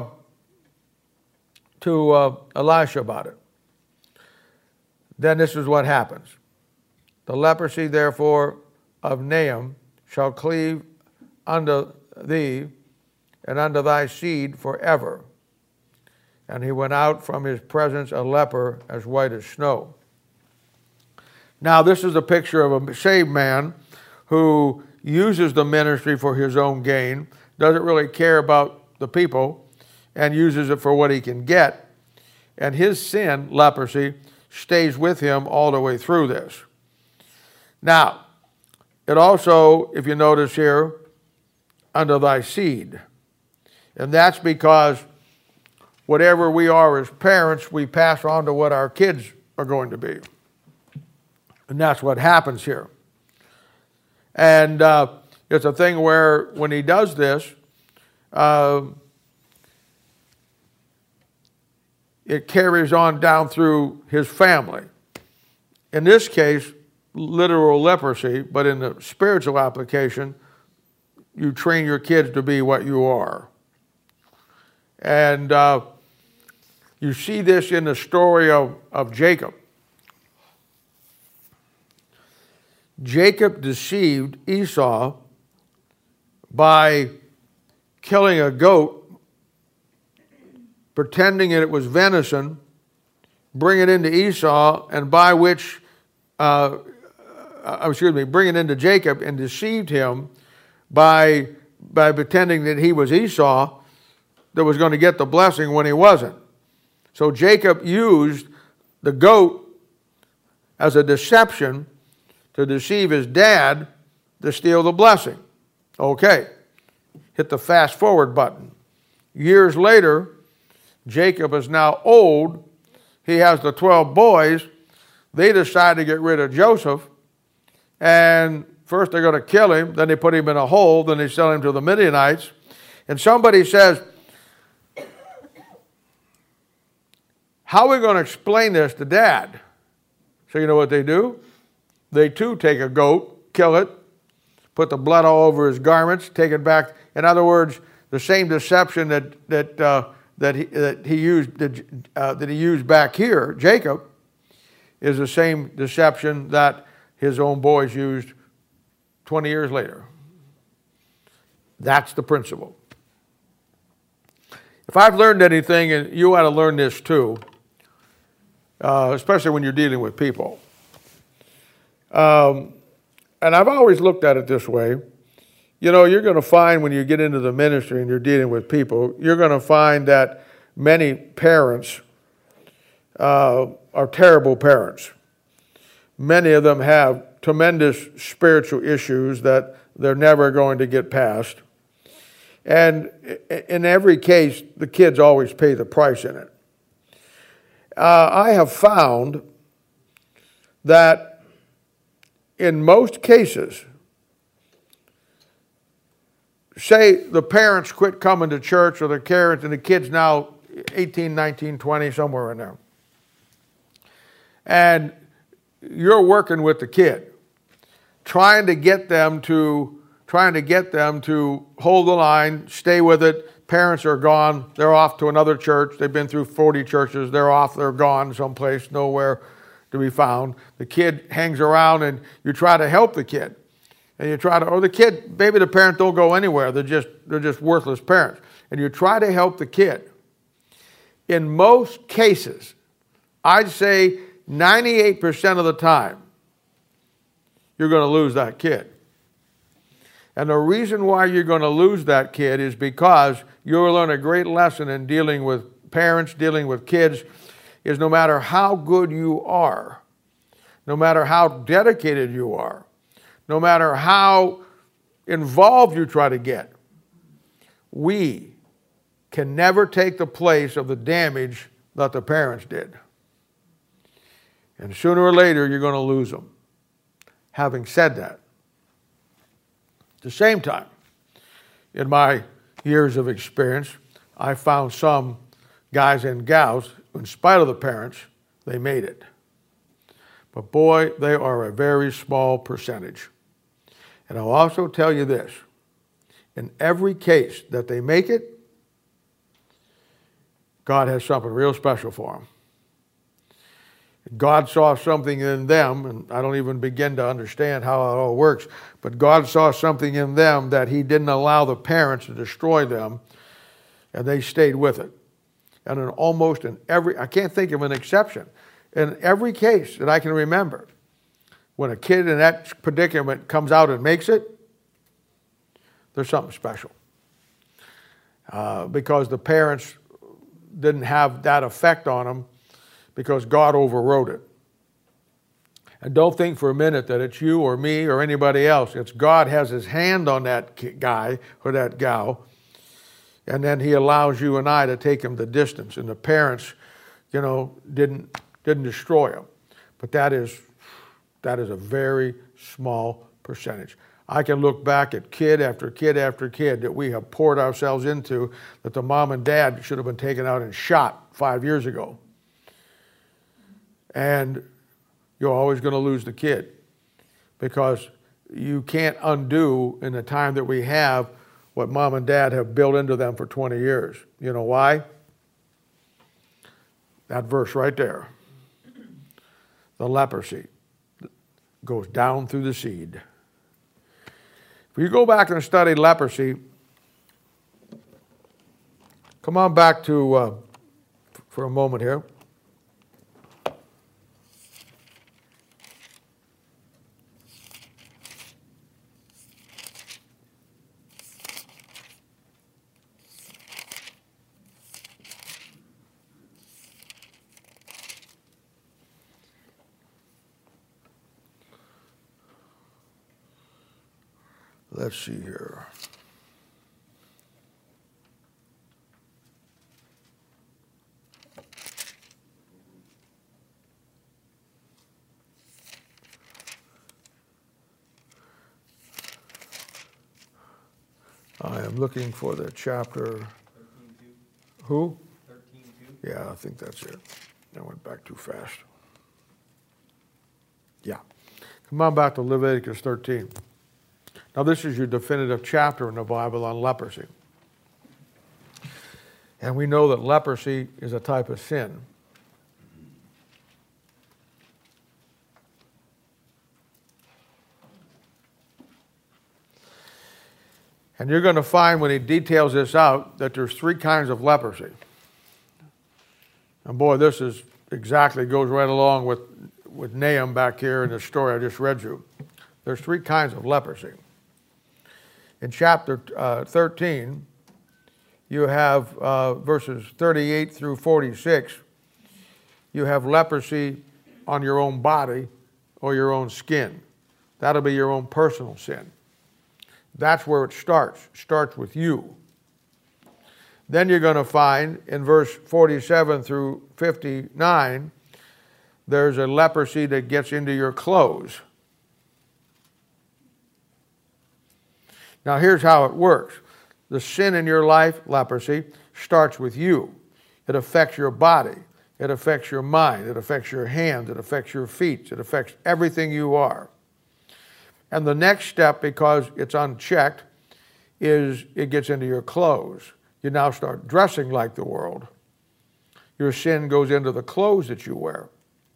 to uh, Elisha about it. Then this is what happens. The leprosy, therefore, of Naaman shall cleave unto thee and unto thy seed forever. And he went out from his presence a leper as white as snow. Now, this is a picture of a saved man who uses the ministry for his own gain, doesn't really care about the people, and uses it for what he can get. And his sin, leprosy, stays with him all the way through this. Now, it also, if you notice here, unto thy seed. And that's because whatever we are as parents, we pass on to what our kids are going to be. And that's what happens here. And uh, it's a thing where when he does this, uh, it carries on down through his family. In this case, literal leprosy, but in the spiritual application, you train your kids to be what you are. And uh, you see this in the story of, of Jacob. Jacob deceived Esau by killing a goat, pretending that it was venison, bring it into Esau, and by which, uh, uh, excuse me, bring it into Jacob and deceived him by, by pretending that he was Esau that was going to get the blessing when he wasn't. So Jacob used the goat as a deception to deceive his dad to steal the blessing. Okay, hit the fast forward button. Years later, Jacob is now old. He has the twelve boys. They decide to get rid of Joseph. And first they're going to kill him. Then they put him in a hole. Then they sell him to the Midianites. And somebody says, how are we going to explain this to Dad? So you know what they do? They too take a goat, kill it, put the blood all over his garments, take it back. In other words, the same deception that that uh, that he that he used that, uh, that he used back here, Jacob, is the same deception that his own boys used twenty years later. That's the principle. If I've learned anything, and you ought to learn this too, uh, especially when you're dealing with people, Um, and I've always looked at it this way. You know, you're going to find when you get into the ministry and you're dealing with people, you're going to find that many parents uh, are terrible parents. Many of them have tremendous spiritual issues that they're never going to get past. And in every case, the kids always pay the price in it. Uh, I have found that in most cases, say the parents quit coming to church or the parents and the kid's now eighteen, nineteen, twenty, somewhere in there. And you're working with the kid, trying to get them to trying to get them to hold the line, stay with it. Parents are gone. They're off to another church. They've been through forty churches. They're off. They're gone someplace, nowhere to be found. The kid hangs around and you try to help the kid. And you try to, or the kid, maybe the parent don't go anywhere. They're just, they're just worthless parents. And you try to help the kid. In most cases, I'd say ninety-eight percent of the time, you're going to lose that kid. And the reason why you're going to lose that kid is because you'll learn a great lesson in dealing with parents, dealing with kids, is no matter how good you are, no matter how dedicated you are, no matter how involved you try to get, we can never take the place of the damage that the parents did. And sooner or later, you're going to lose them. Having said that, at the same time, in my years of experience, I found some guys and gals, in spite of the parents, they made it. But boy, they are a very small percentage. And I'll also tell you this, in every case that they make it, God has something real special for them. God saw something in them, and I don't even begin to understand how it all works, but God saw something in them that He didn't allow the parents to destroy them, and they stayed with it. And in almost in every, I can't think of an exception, in every case that I can remember, when a kid in that predicament comes out and makes it, there's something special. Uh, because the parents didn't have that effect on them, because God overrode it. And don't think for a minute that it's you or me or anybody else. It's God has His hand on that guy or that gal, and then He allows you and I to take him the distance. And the parents, you know, didn't didn't destroy him. But that is that is a very small percentage. I can look back at kid after kid after kid that we have poured ourselves into, that the mom and dad should have been taken out and shot five years ago. And you're always going to lose the kid, because you can't undo in the time that we have what mom and dad have built into them for twenty years. You know why? That verse right there. The leprosy goes down through the seed. If you go back and study leprosy, come on back to, uh, for a moment here. Let's see here. I am looking for the chapter. Who? Yeah, I think that's it. I went back too fast. Yeah. Come on back to Leviticus thirteen. Now, this is your definitive chapter in the Bible on leprosy. And we know that leprosy is a type of sin. And you're going to find when he details this out that there's three kinds of leprosy. And boy, this is exactly goes right along with with Nahum back here in the story I just read you. There's three kinds of leprosy. In chapter uh, thirteen, you have uh, verses thirty-eight through forty-six. You have leprosy on your own body or your own skin. That'll be your own personal sin. That's where it starts. It starts with you. Then you're going to find in verse forty-seven through fifty-nine, there's a leprosy that gets into your clothes. Now here's how it works. The sin in your life, leprosy, starts with you. It affects your body. It affects your mind. It affects your hands. It affects your feet. It affects everything you are. And the next step, because it's unchecked, is it gets into your clothes. You now start dressing like the world. Your sin goes into the clothes that you wear.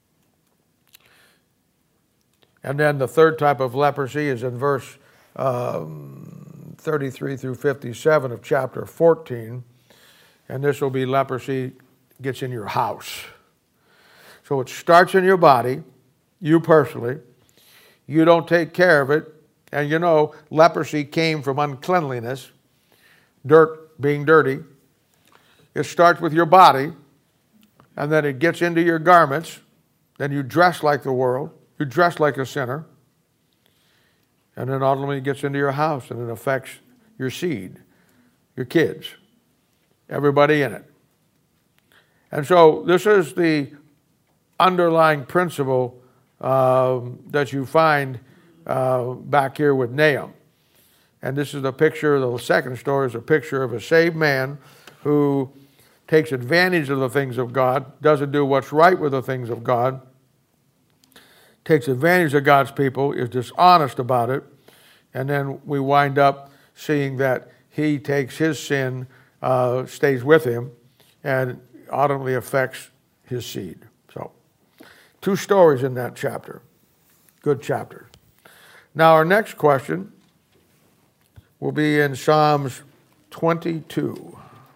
And then the third type of leprosy is in verse um, thirty-three through fifty-seven of chapter fourteen. And this will be leprosy gets in your house. So it starts in your body, you personally. You don't take care of it. And you know, leprosy came from uncleanliness, dirt being dirty. It starts with your body, and then it gets into your garments. Then you dress like the world. You dress like a sinner. And then ultimately it gets into your house, and it affects your seed, your kids, everybody in it. And so this is the underlying principle um, that you find uh, back here with Nahum. And this is the picture, the second story is a picture of a saved man who takes advantage of the things of God, doesn't do what's right with the things of God, takes advantage of God's people, is dishonest about it, and then we wind up seeing that he takes his sin, uh, stays with him, and ultimately affects his seed. So, two stories in that chapter. Good chapter. Now our next question will be in Psalms twenty-two.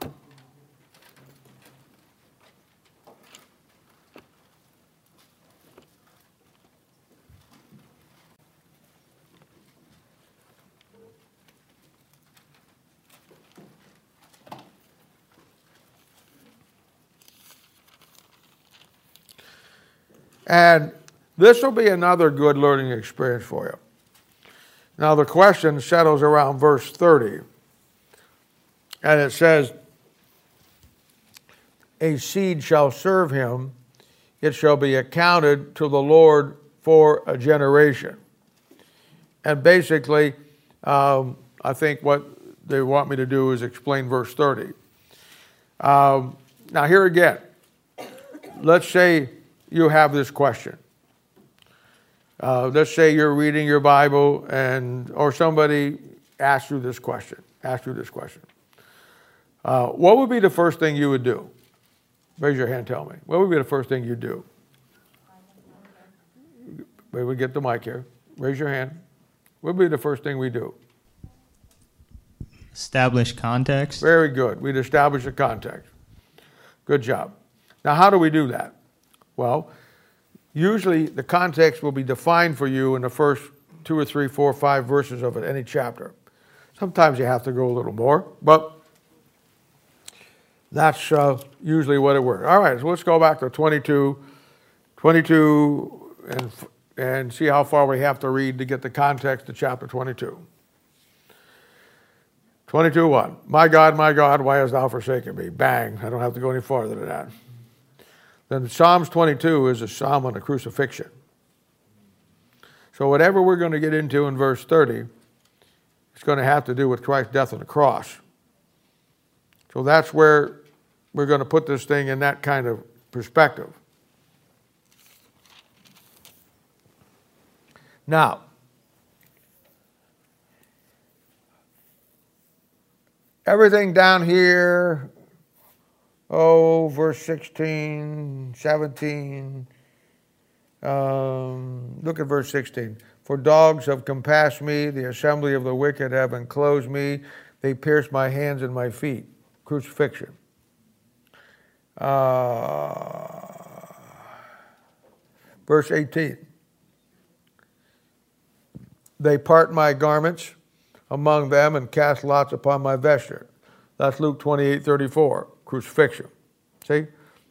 And this will be another good learning experience for you. Now the question settles around verse thirty. And it says, a seed shall serve him, it shall be accounted to the Lord for a generation. And basically, um, I think what they want me to do is explain verse thirty. Um, now here again, let's say you have this question. Uh, let's say you're reading your Bible and or somebody asks you this question. Asks you this question. Uh, what would be the first thing you would do? Raise your hand. Tell me. What would be the first thing you'd do? We would get the mic here. Raise your hand. What would be the first thing we do? Establish context. Very good. We'd establish a context. Good job. Now, how do we do that? Well, usually the context will be defined for you in the first two or three, four, five verses of any chapter. Sometimes you have to go a little more, but that's uh, usually what it works. All right, so let's go back to twenty-two, twenty-two, and and see how far we have to read to get the context of chapter twenty-two. twenty-two one. My God, my God, why hast thou forsaken me? Bang. I don't have to go any farther than that. Then Psalms twenty-two is a psalm on the crucifixion. So whatever we're going to get into in verse thirty, it's going to have to do with Christ's death on the cross. So that's where we're going to put this thing in that kind of perspective. Now, everything down here, oh, verse sixteen, seventeen. Um, look at verse sixteen. For dogs have compassed me, the assembly of the wicked have enclosed me. They pierced my hands and my feet. Crucifixion. Uh, Verse eighteen. They part my garments among them and cast lots upon my vesture. That's Luke twenty-eight thirty-four, crucifixion. See?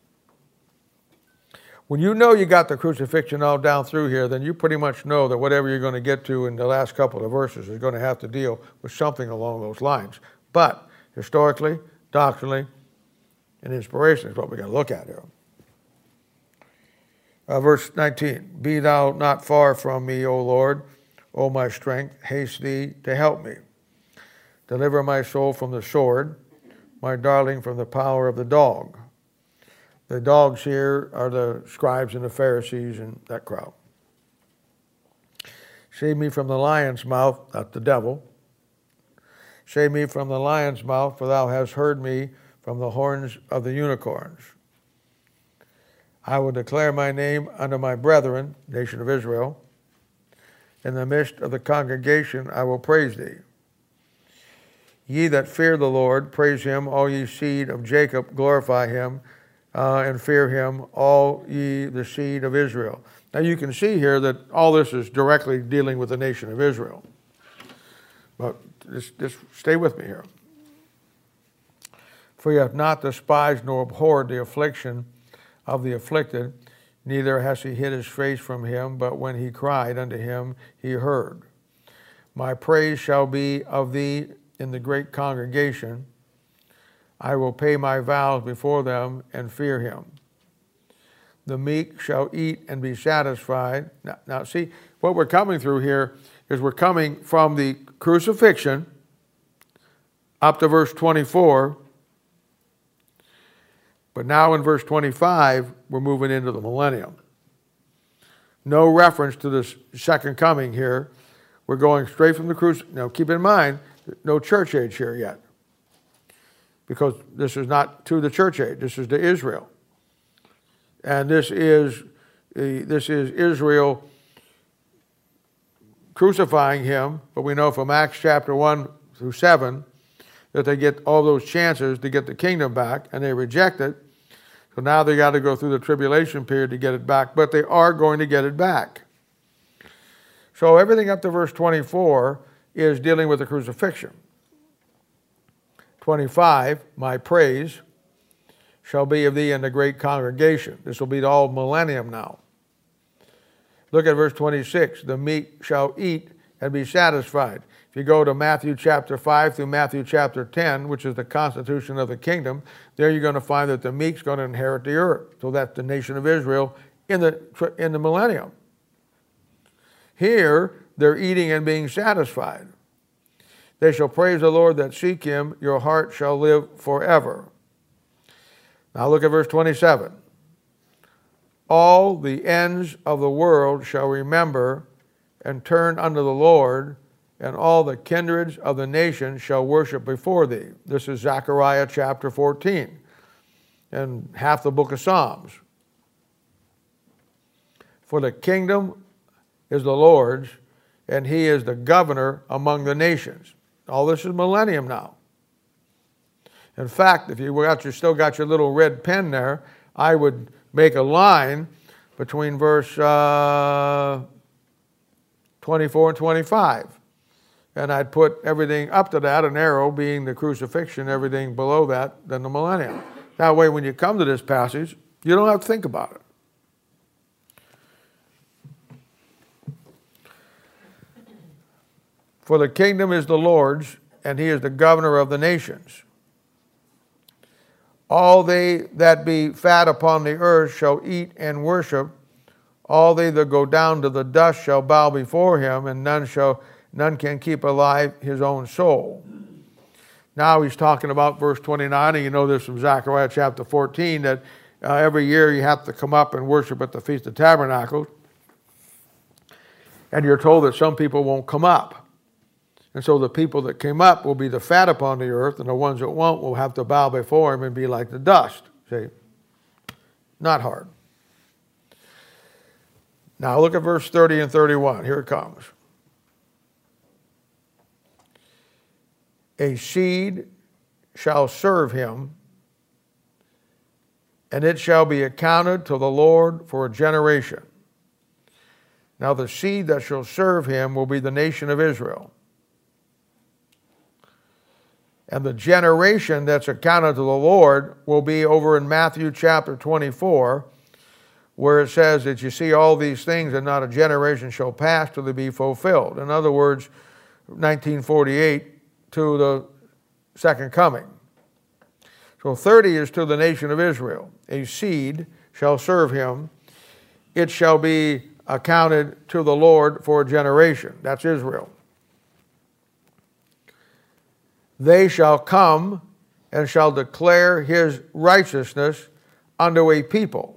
When you know you got the crucifixion all down through here, then you pretty much know that whatever you're going to get to in the last couple of verses is going to have to deal with something along those lines. But historically, doctrinally, and inspiration is what we're going to look at here. Uh, verse nineteen, be thou not far from me, O Lord, O my strength, haste thee to help me. Deliver my soul from the sword, my darling from the power of the dog. The dogs here are the scribes and the Pharisees and that crowd. Save me from the lion's mouth, not the devil. Save me from the lion's mouth, for thou hast heard me from the horns of the unicorns. I will declare my name unto my brethren, nation of Israel. In the midst of the congregation I will praise thee. Ye that fear the Lord, praise him. All ye seed of Jacob, glorify him, uh, and fear him, all ye the seed of Israel. Now you can see here that all this is directly dealing with the nation of Israel. But just, just stay with me here. For he hath not despised nor abhorred the affliction of the afflicted, neither has he hid his face from him, but when he cried unto him, he heard. My praise shall be of thee in the great congregation. I will pay my vows before them and fear him. The meek shall eat and be satisfied. Now, now see, what we're coming through here is we're coming from the crucifixion up to verse twenty-four. But now in verse twenty-five, we're moving into the millennium. No reference to this second coming here. We're going straight from the crucifixion. Now keep in mind, no church age here yet. Because this is not to the church age. This is to Israel. And this is, this is Israel crucifying him. But we know from Acts chapter one through seven that they get all those chances to get the kingdom back, and they reject it. So now they got to go through the tribulation period to get it back, but they are going to get it back. So everything up to verse twenty-four is dealing with the crucifixion. twenty-five, my praise shall be of thee in the great congregation. This will be the all millennium now. Look at verse twenty-six, the meek shall eat and be satisfied. If you go to Matthew chapter five through Matthew chapter ten, which is the constitution of the kingdom, there you're going to find that the meek's going to inherit the earth. So that's the nation of Israel in the, in the millennium. Here, they're eating and being satisfied. They shall praise the Lord that seek him. Your heart shall live forever. Now look at verse twenty-seven. All the ends of the world shall remember and turn unto the Lord, and all the kindreds of the nations shall worship before thee. This is Zechariah chapter fourteen and half the book of Psalms. For the kingdom is the Lord's, and he is the governor among the nations. All this is millennium now. In fact, if you got your, still got your little red pen there, I would make a line between verse uh, twenty-four and twenty-five. And I'd put everything up to that, an arrow being the crucifixion, everything below that, then the millennium. That way, when you come to this passage, you don't have to think about it. For the kingdom is the Lord's, and he is the governor of the nations. All they that be fat upon the earth shall eat and worship. All they that go down to the dust shall bow before him, and none shall none can keep alive his own soul. Now he's talking about verse twenty-nine, and you know this from Zechariah chapter fourteen, that uh, every year you have to come up and worship at the Feast of Tabernacles. And you're told that some people won't come up. And so the people that came up will be the fat upon the earth, and the ones that won't will have to bow before him and be like the dust. See? Not hard. Now look at verse thirty and thirty-one. Here it comes. A seed shall serve him, and it shall be accounted to the Lord for a generation. Now the seed that shall serve him will be the nation of Israel. And the generation that's accounted to the Lord will be over in Matthew chapter twenty-four, where it says that you see all these things and not a generation shall pass till they be fulfilled. In other words, nineteen forty-eight to the second coming. So thirty is to the nation of Israel. A seed shall serve him. It shall be accounted to the Lord for a generation. That's Israel. They shall come and shall declare his righteousness unto a people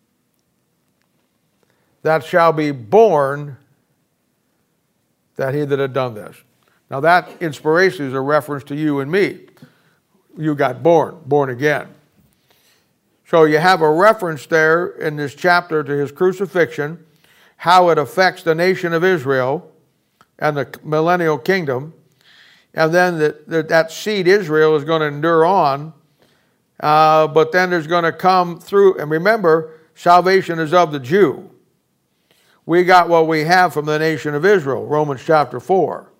that shall be born, that he that had done this. Now that inspiration is a reference to you and me. You got born, born again. So you have a reference there in this chapter to his crucifixion, how it affects the nation of Israel and the millennial kingdom, and then that, that, that seed Israel is going to endure on, uh, but then there's going to come through, and remember, salvation is of the Jew. We got what we have from the nation of Israel, Romans chapter four.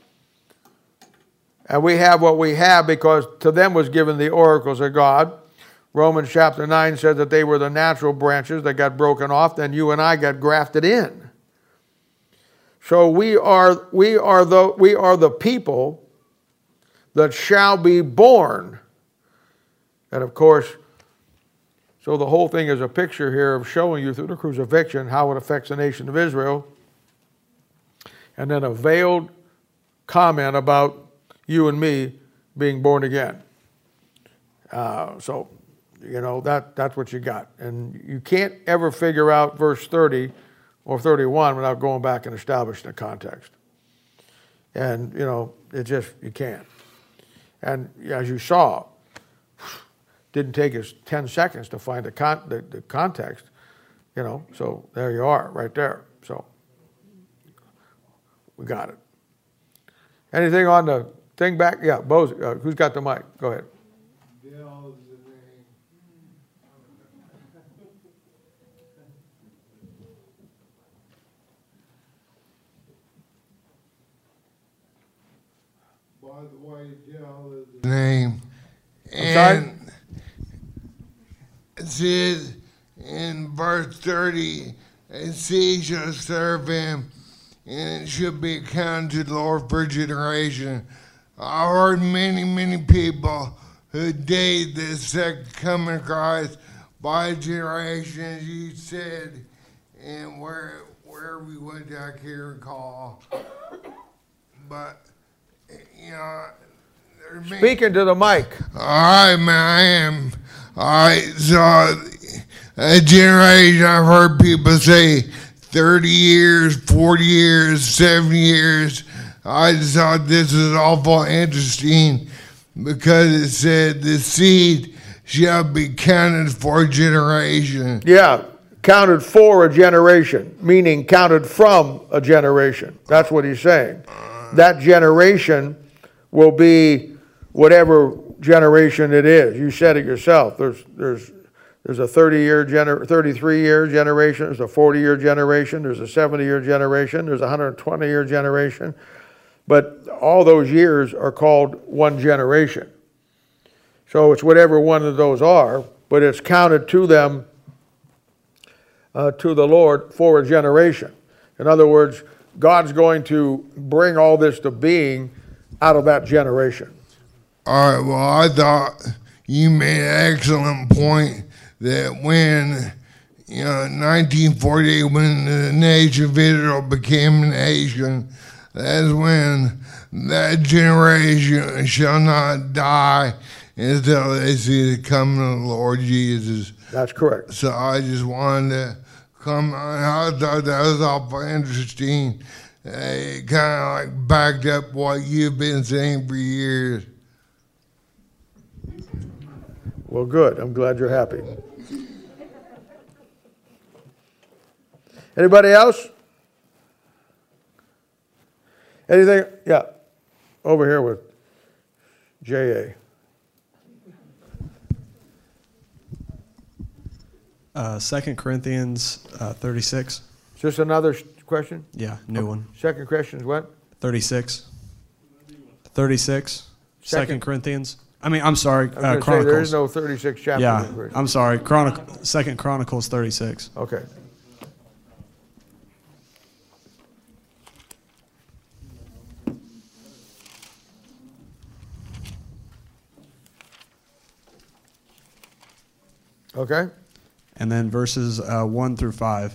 And we have what we have because to them was given the oracles of God. Romans chapter nine said that they were the natural branches that got broken off, then you and I got grafted in. So we are, we are, the, we are the people that shall be born. And of course, so the whole thing is a picture here of showing you through the crucifixion how it affects the nation of Israel. And then a veiled comment about you and me being born again. Uh, so, you know, that, that's what you got. And you can't ever figure out verse thirty or thirty-one without going back and establishing the context. And, you know, it just, you can't. And as you saw, didn't take us ten seconds to find the, con- the, the context, you know, so there you are, right there. So, we got it. Anything on the thing back? Yeah, Bose, uh, who's got the mic? Go ahead. Bill's the name. By the way, Dell is the name. And it says in verse thirty, a seed shall serve him, and it should be accounted to the Lord for generation. I heard many, many people who date the second coming of Christ by generation, as you said, and where where we went, I can't recall. But you know, there's many. Speaking to the mic. All right, man, I am. All right, so a generation, I've heard people say thirty years, forty years, seventy years. I just thought this was awful interesting because it said the seed shall be counted for a generation. Yeah, counted for a generation, meaning counted from a generation. That's what he's saying. That generation will be whatever generation it is. You said it yourself. There's there's there's a thirty-year gener, thirty-three-year generation. There's a forty-year generation. There's a seventy-year generation. There's a one hundred twenty-year generation. But all those years are called one generation. So it's whatever one of those are, but it's counted to them, uh, to the Lord for a generation. In other words, God's going to bring all this to being out of that generation. All right, well, I thought you made an excellent point that when, you know, nineteen forty-eight, when the nation of Israel became a nation, that's when that generation shall not die until they see the coming of the Lord Jesus. That's correct. So I just wanted to come on. I thought that was awful interesting. Uh, it kind of like backed up what you've been saying for years. Well, good. I'm glad you're happy. Anybody else? Anything? Yeah. Over here with J A. Uh, Second Corinthians uh, thirty-six. Is this another question? Yeah, new one. Second question is what? thirty-six. thirty-six. Second. Second Corinthians. I mean, I'm sorry, I was uh, gonna say, Chronicles. there is no thirty-six chapters yeah, in verse. I'm sorry. Chronic- Second Chronicles thirty-six. Okay. Okay. And then verses uh, one through five.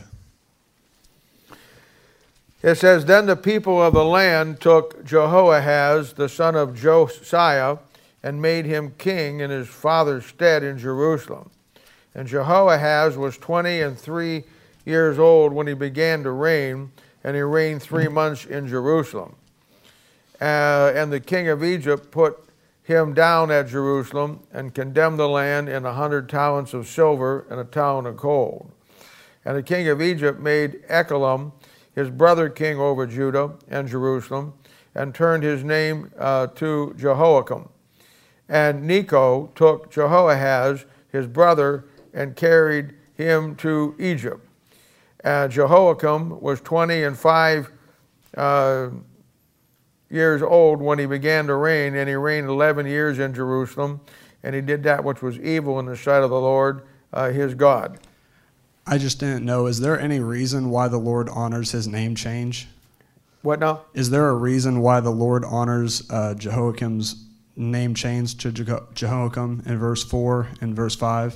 It says, Then the people of the land took Jehoahaz, the son of Josiah, and made him king in his father's stead in Jerusalem. And Jehoahaz was twenty and three years old when he began to reign, and he reigned three months in Jerusalem. Uh, and the king of Egypt put him down at Jerusalem and condemned the land in a hundred talents of silver and a talent of gold. And the king of Egypt made Echalam his brother king over Judah and Jerusalem, and turned his name uh, to Jehoiakim. And Necho took Jehoahaz his brother and carried him to Egypt. Uh, Jehoiakim was twenty and five uh, years old when he began to reign, and he reigned eleven years in Jerusalem, and he did that which was evil in the sight of the Lord uh, his God. I just didn't know, is there any reason why the Lord honors his name change? What now? Is there a reason why the Lord honors uh, Jehoiakim's name change to Jeho- Jehoiakim in verse four and verse five?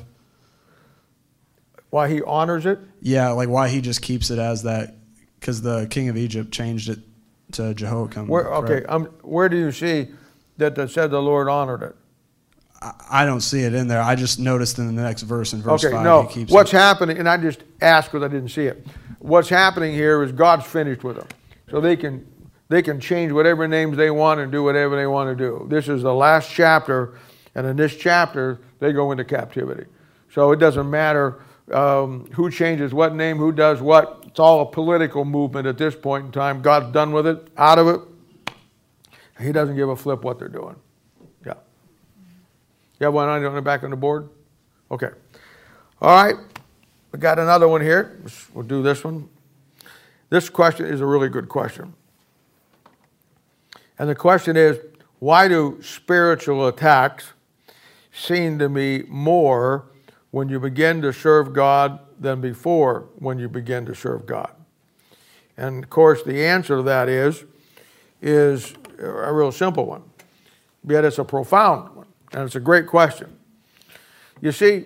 Why he honors it? Yeah, like why he just keeps it as that, because the king of Egypt changed it to Jehoiakim. Where, okay, correct? um, where do you see that it said the Lord honored it? I, I don't see it in there. I just noticed in the next verse, in verse Okay, five, no, he keeps what's it. happening, and I just asked because I didn't see it. What's happening here is God's finished with them. So they can they can change whatever names they want and do whatever they want to do. This is the last chapter, and in this chapter, they go into captivity. So it doesn't matter um, who changes what name, who does what. It's all a political movement at this point in time. God's done with it, out of it. He doesn't give a flip what they're doing. Yeah. You have one on the back on the board? Okay. All right. We got another one here. We'll do this one. This question is a really good question. And the question is, why do spiritual attacks seem to be more when you begin to serve God than before when you begin to serve God? And of course, the answer to that is, is a real simple one. Yet it's a profound one, and it's a great question. You see,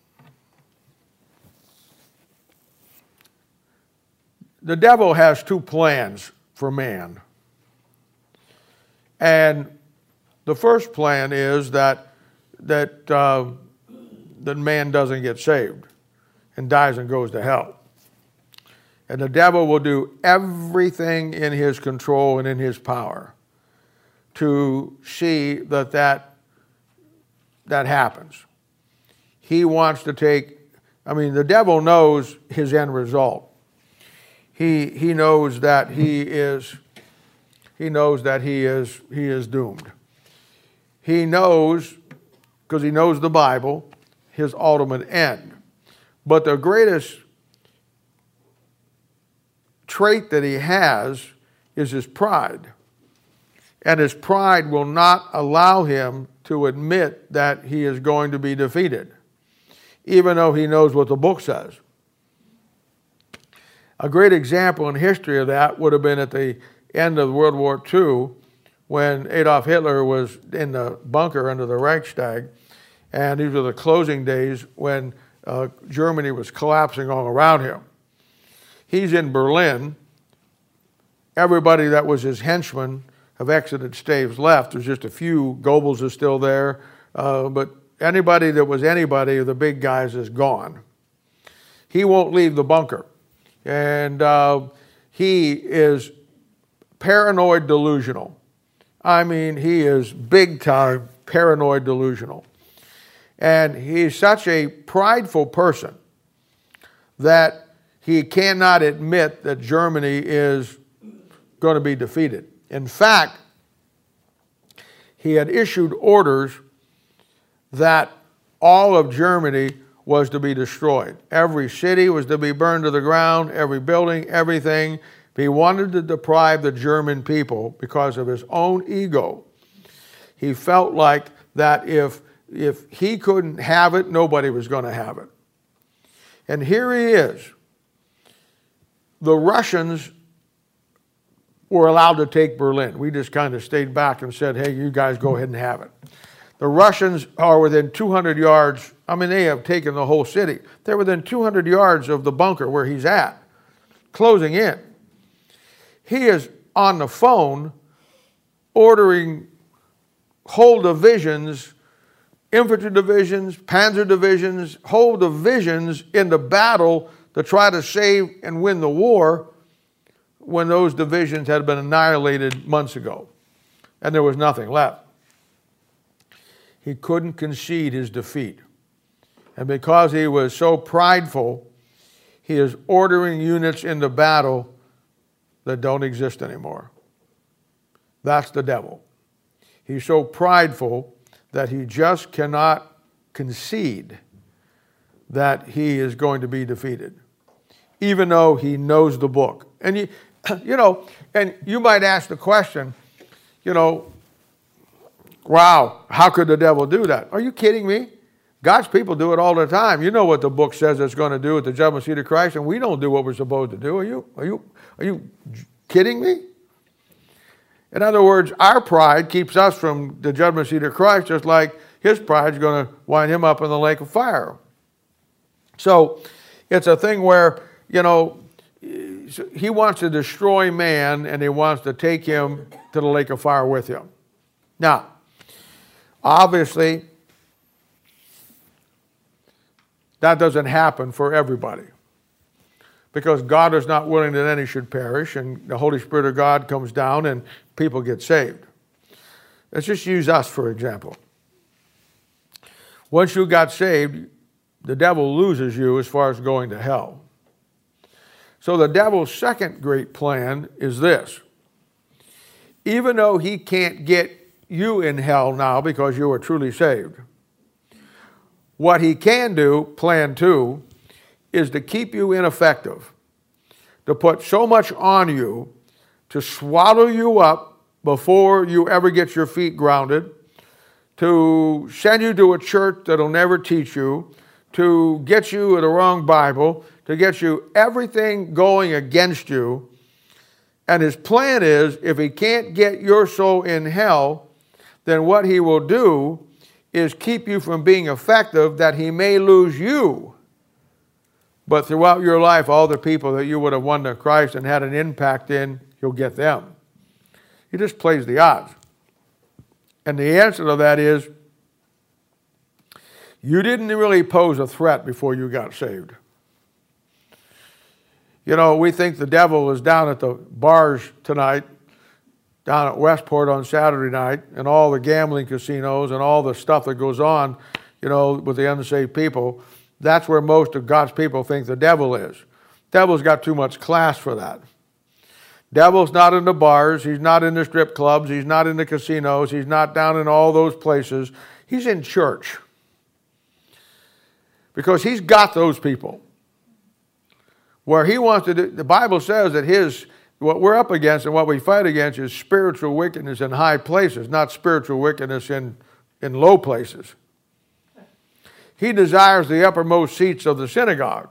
the devil has two plans for man. And the first plan is that that uh, that man doesn't get saved and dies and goes to hell. And the devil will do everything in his control and in his power to see that that, that happens. He wants to take, I mean, the devil knows his end result. He he knows that he is he knows that he is he is doomed. He knows, because he knows the Bible, his ultimate end. But the greatest trait that he has is his pride. And his pride will not allow him to admit that he is going to be defeated, even though he knows what the book says. A great example in history of that would have been at the end of World War Two, when Adolf Hitler was in the bunker under the Reichstag, and these were the closing days when uh, Germany was collapsing all around him. He's in Berlin. Everybody that was his henchmen have exited, staves left. There's just a few. Goebbels is still there. Uh, but anybody that was anybody of the big guys is gone. He won't leave the bunker. And uh, he is paranoid delusional. I mean, he is big time paranoid delusional. And he's such a prideful person that he cannot admit that Germany is going to be defeated. In fact, he had issued orders that all of Germany was to be destroyed. Every city was to be burned to the ground, every building, everything. He wanted to deprive the German people because of his own ego. He felt like that if, if he couldn't have it, nobody was going to have it. And here he is. The Russians were allowed to take Berlin. We just kind of stayed back and said, hey, you guys go ahead and have it. The Russians are within two hundred yards. I mean, they have taken the whole city. They're within two hundred yards of the bunker where he's at, closing in. He is on the phone ordering whole divisions, infantry divisions, panzer divisions, whole divisions into battle to try to save and win the war when those divisions had been annihilated months ago and there was nothing left. He couldn't concede his defeat. And because he was so prideful, he is ordering units into battle that don't exist anymore. That's the devil. He's so prideful that he just cannot concede that he is going to be defeated, even though he knows the book. And you, you know, and you might ask the question, you know, wow, how could the devil do that? Are you kidding me? God's people do it all the time. You know what the book says it's going to do at the judgment seat of Christ, and we don't do what we're supposed to do. Are you? Are you? Are you kidding me? In other words, our pride keeps us from the judgment seat of Christ, just like his pride is going to wind him up in the lake of fire. So it's a thing where, you know, he wants to destroy man, and he wants to take him to the lake of fire with him. Now, obviously, that doesn't happen for everybody, because God is not willing that any should perish, and the Holy Spirit of God comes down and people get saved. Let's just use us for example. Once you got saved, the devil loses you as far as going to hell. So the devil's second great plan is this. Even though he can't get you in hell now because you are truly saved, what he can do, plan two, is to keep you ineffective, to put so much on you, to swallow you up before you ever get your feet grounded, to send you to a church that'll never teach you, to get you the wrong Bible, to get you everything going against you. And his plan is, if he can't get your soul in hell, then what he will do is keep you from being effective, that he may lose you. But throughout your life, all the people that you would have won to Christ and had an impact in, you'll get them. He just plays the odds. And the answer to that is, you didn't really pose a threat before you got saved. You know, we think the devil is down at the bars tonight, down at Westport on Saturday night, and all the gambling casinos and all the stuff that goes on, you know, with the unsaved people. That's where most of God's people think the devil is. Devil's got too much class for that. Devil's not in the bars. He's not in the strip clubs. He's not in the casinos. He's not down in all those places. He's in church. Because he's got those people. Where he wants to do, the Bible says that his, what we're up against and what we fight against is spiritual wickedness in high places, not spiritual wickedness in, in low places. He desires the uppermost seats of the synagogue.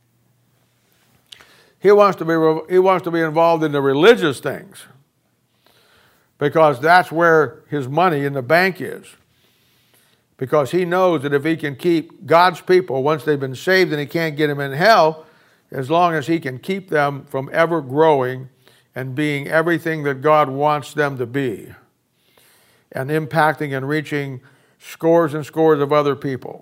He wants to be, he wants to be involved in the religious things, because that's where his money in the bank is. Because he knows that if he can keep God's people, once they've been saved and he can't get them in hell, as long as he can keep them from ever growing and being everything that God wants them to be, and impacting and reaching scores and scores of other people.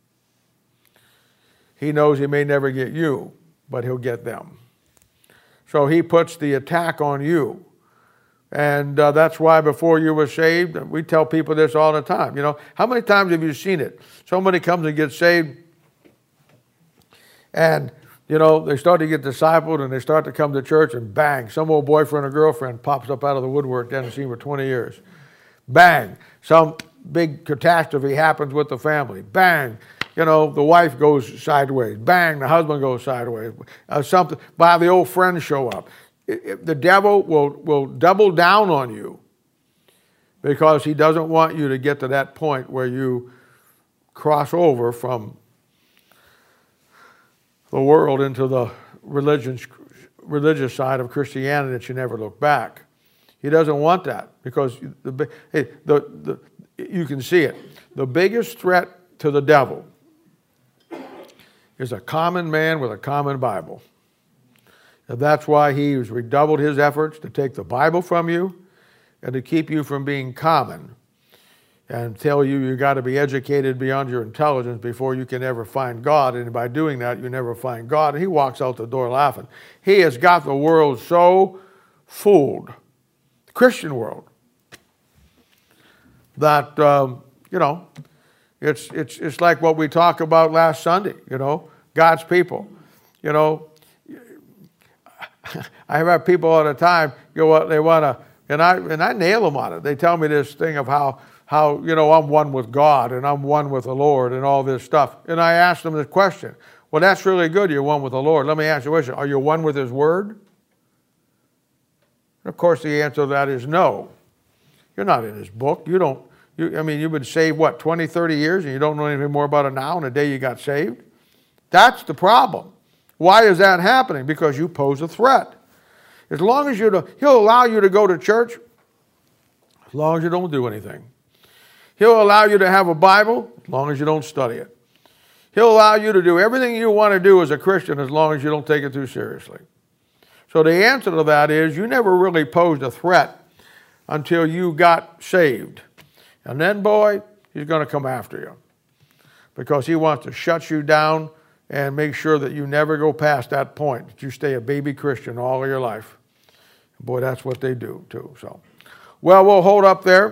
He knows he may never get you, but he'll get them. So he puts the attack on you. And uh, that's why before you were saved, we tell people this all the time. You know, how many times have you seen it? Somebody comes and gets saved, and, you know, they start to get discipled, and they start to come to church, and bang, some old boyfriend or girlfriend pops up out of the woodwork they haven't seen for twenty years. Bang, some big catastrophe happens with the family. Bang, you know, the wife goes sideways. Bang, the husband goes sideways. Uh, something, by the old friends show up. it, it, the devil will, will double down on you because he doesn't want you to get to that point where you cross over from the world into the religious, religious side of Christianity that you never look back. He doesn't want that because the, hey, the, the, you can see it. The biggest threat to the devil is a common man with a common Bible. And that's why he has redoubled his efforts to take the Bible from you and to keep you from being common and tell you you got to be educated beyond your intelligence before you can ever find God. And by doing that, you never find God. And he walks out the door laughing. He has got the world so fooled, the Christian world, that, um, you know, it's, it's, it's like what we talked about last Sunday, you know, God's people. You know, I have people all the time, you know what, they want to, and I, and I nail them on it. They tell me this thing of how, how, you know, I'm one with God and I'm one with the Lord and all this stuff. And I ask them this question. Well, that's really good. You're one with the Lord. Let me ask you a question. Are you one with His Word? And of course, the answer to that is no. You're not in His book. You don't, you, I mean, you've been saved, what, twenty, thirty years and you don't know anything more about it now on the day you got saved? That's the problem. Why is that happening? Because you pose a threat. As long as you don't, He'll allow you to go to church as long as you don't do anything. He'll allow you to have a Bible as long as you don't study it. He'll allow you to do everything you want to do as a Christian as long as you don't take it too seriously. So the answer to that is you never really posed a threat until you got saved. And then, boy, He's going to come after you because He wants to shut you down and make sure that you never go past that point, that you stay a baby Christian all of your life. Boy, that's what they do too. So, well, we'll hold up there.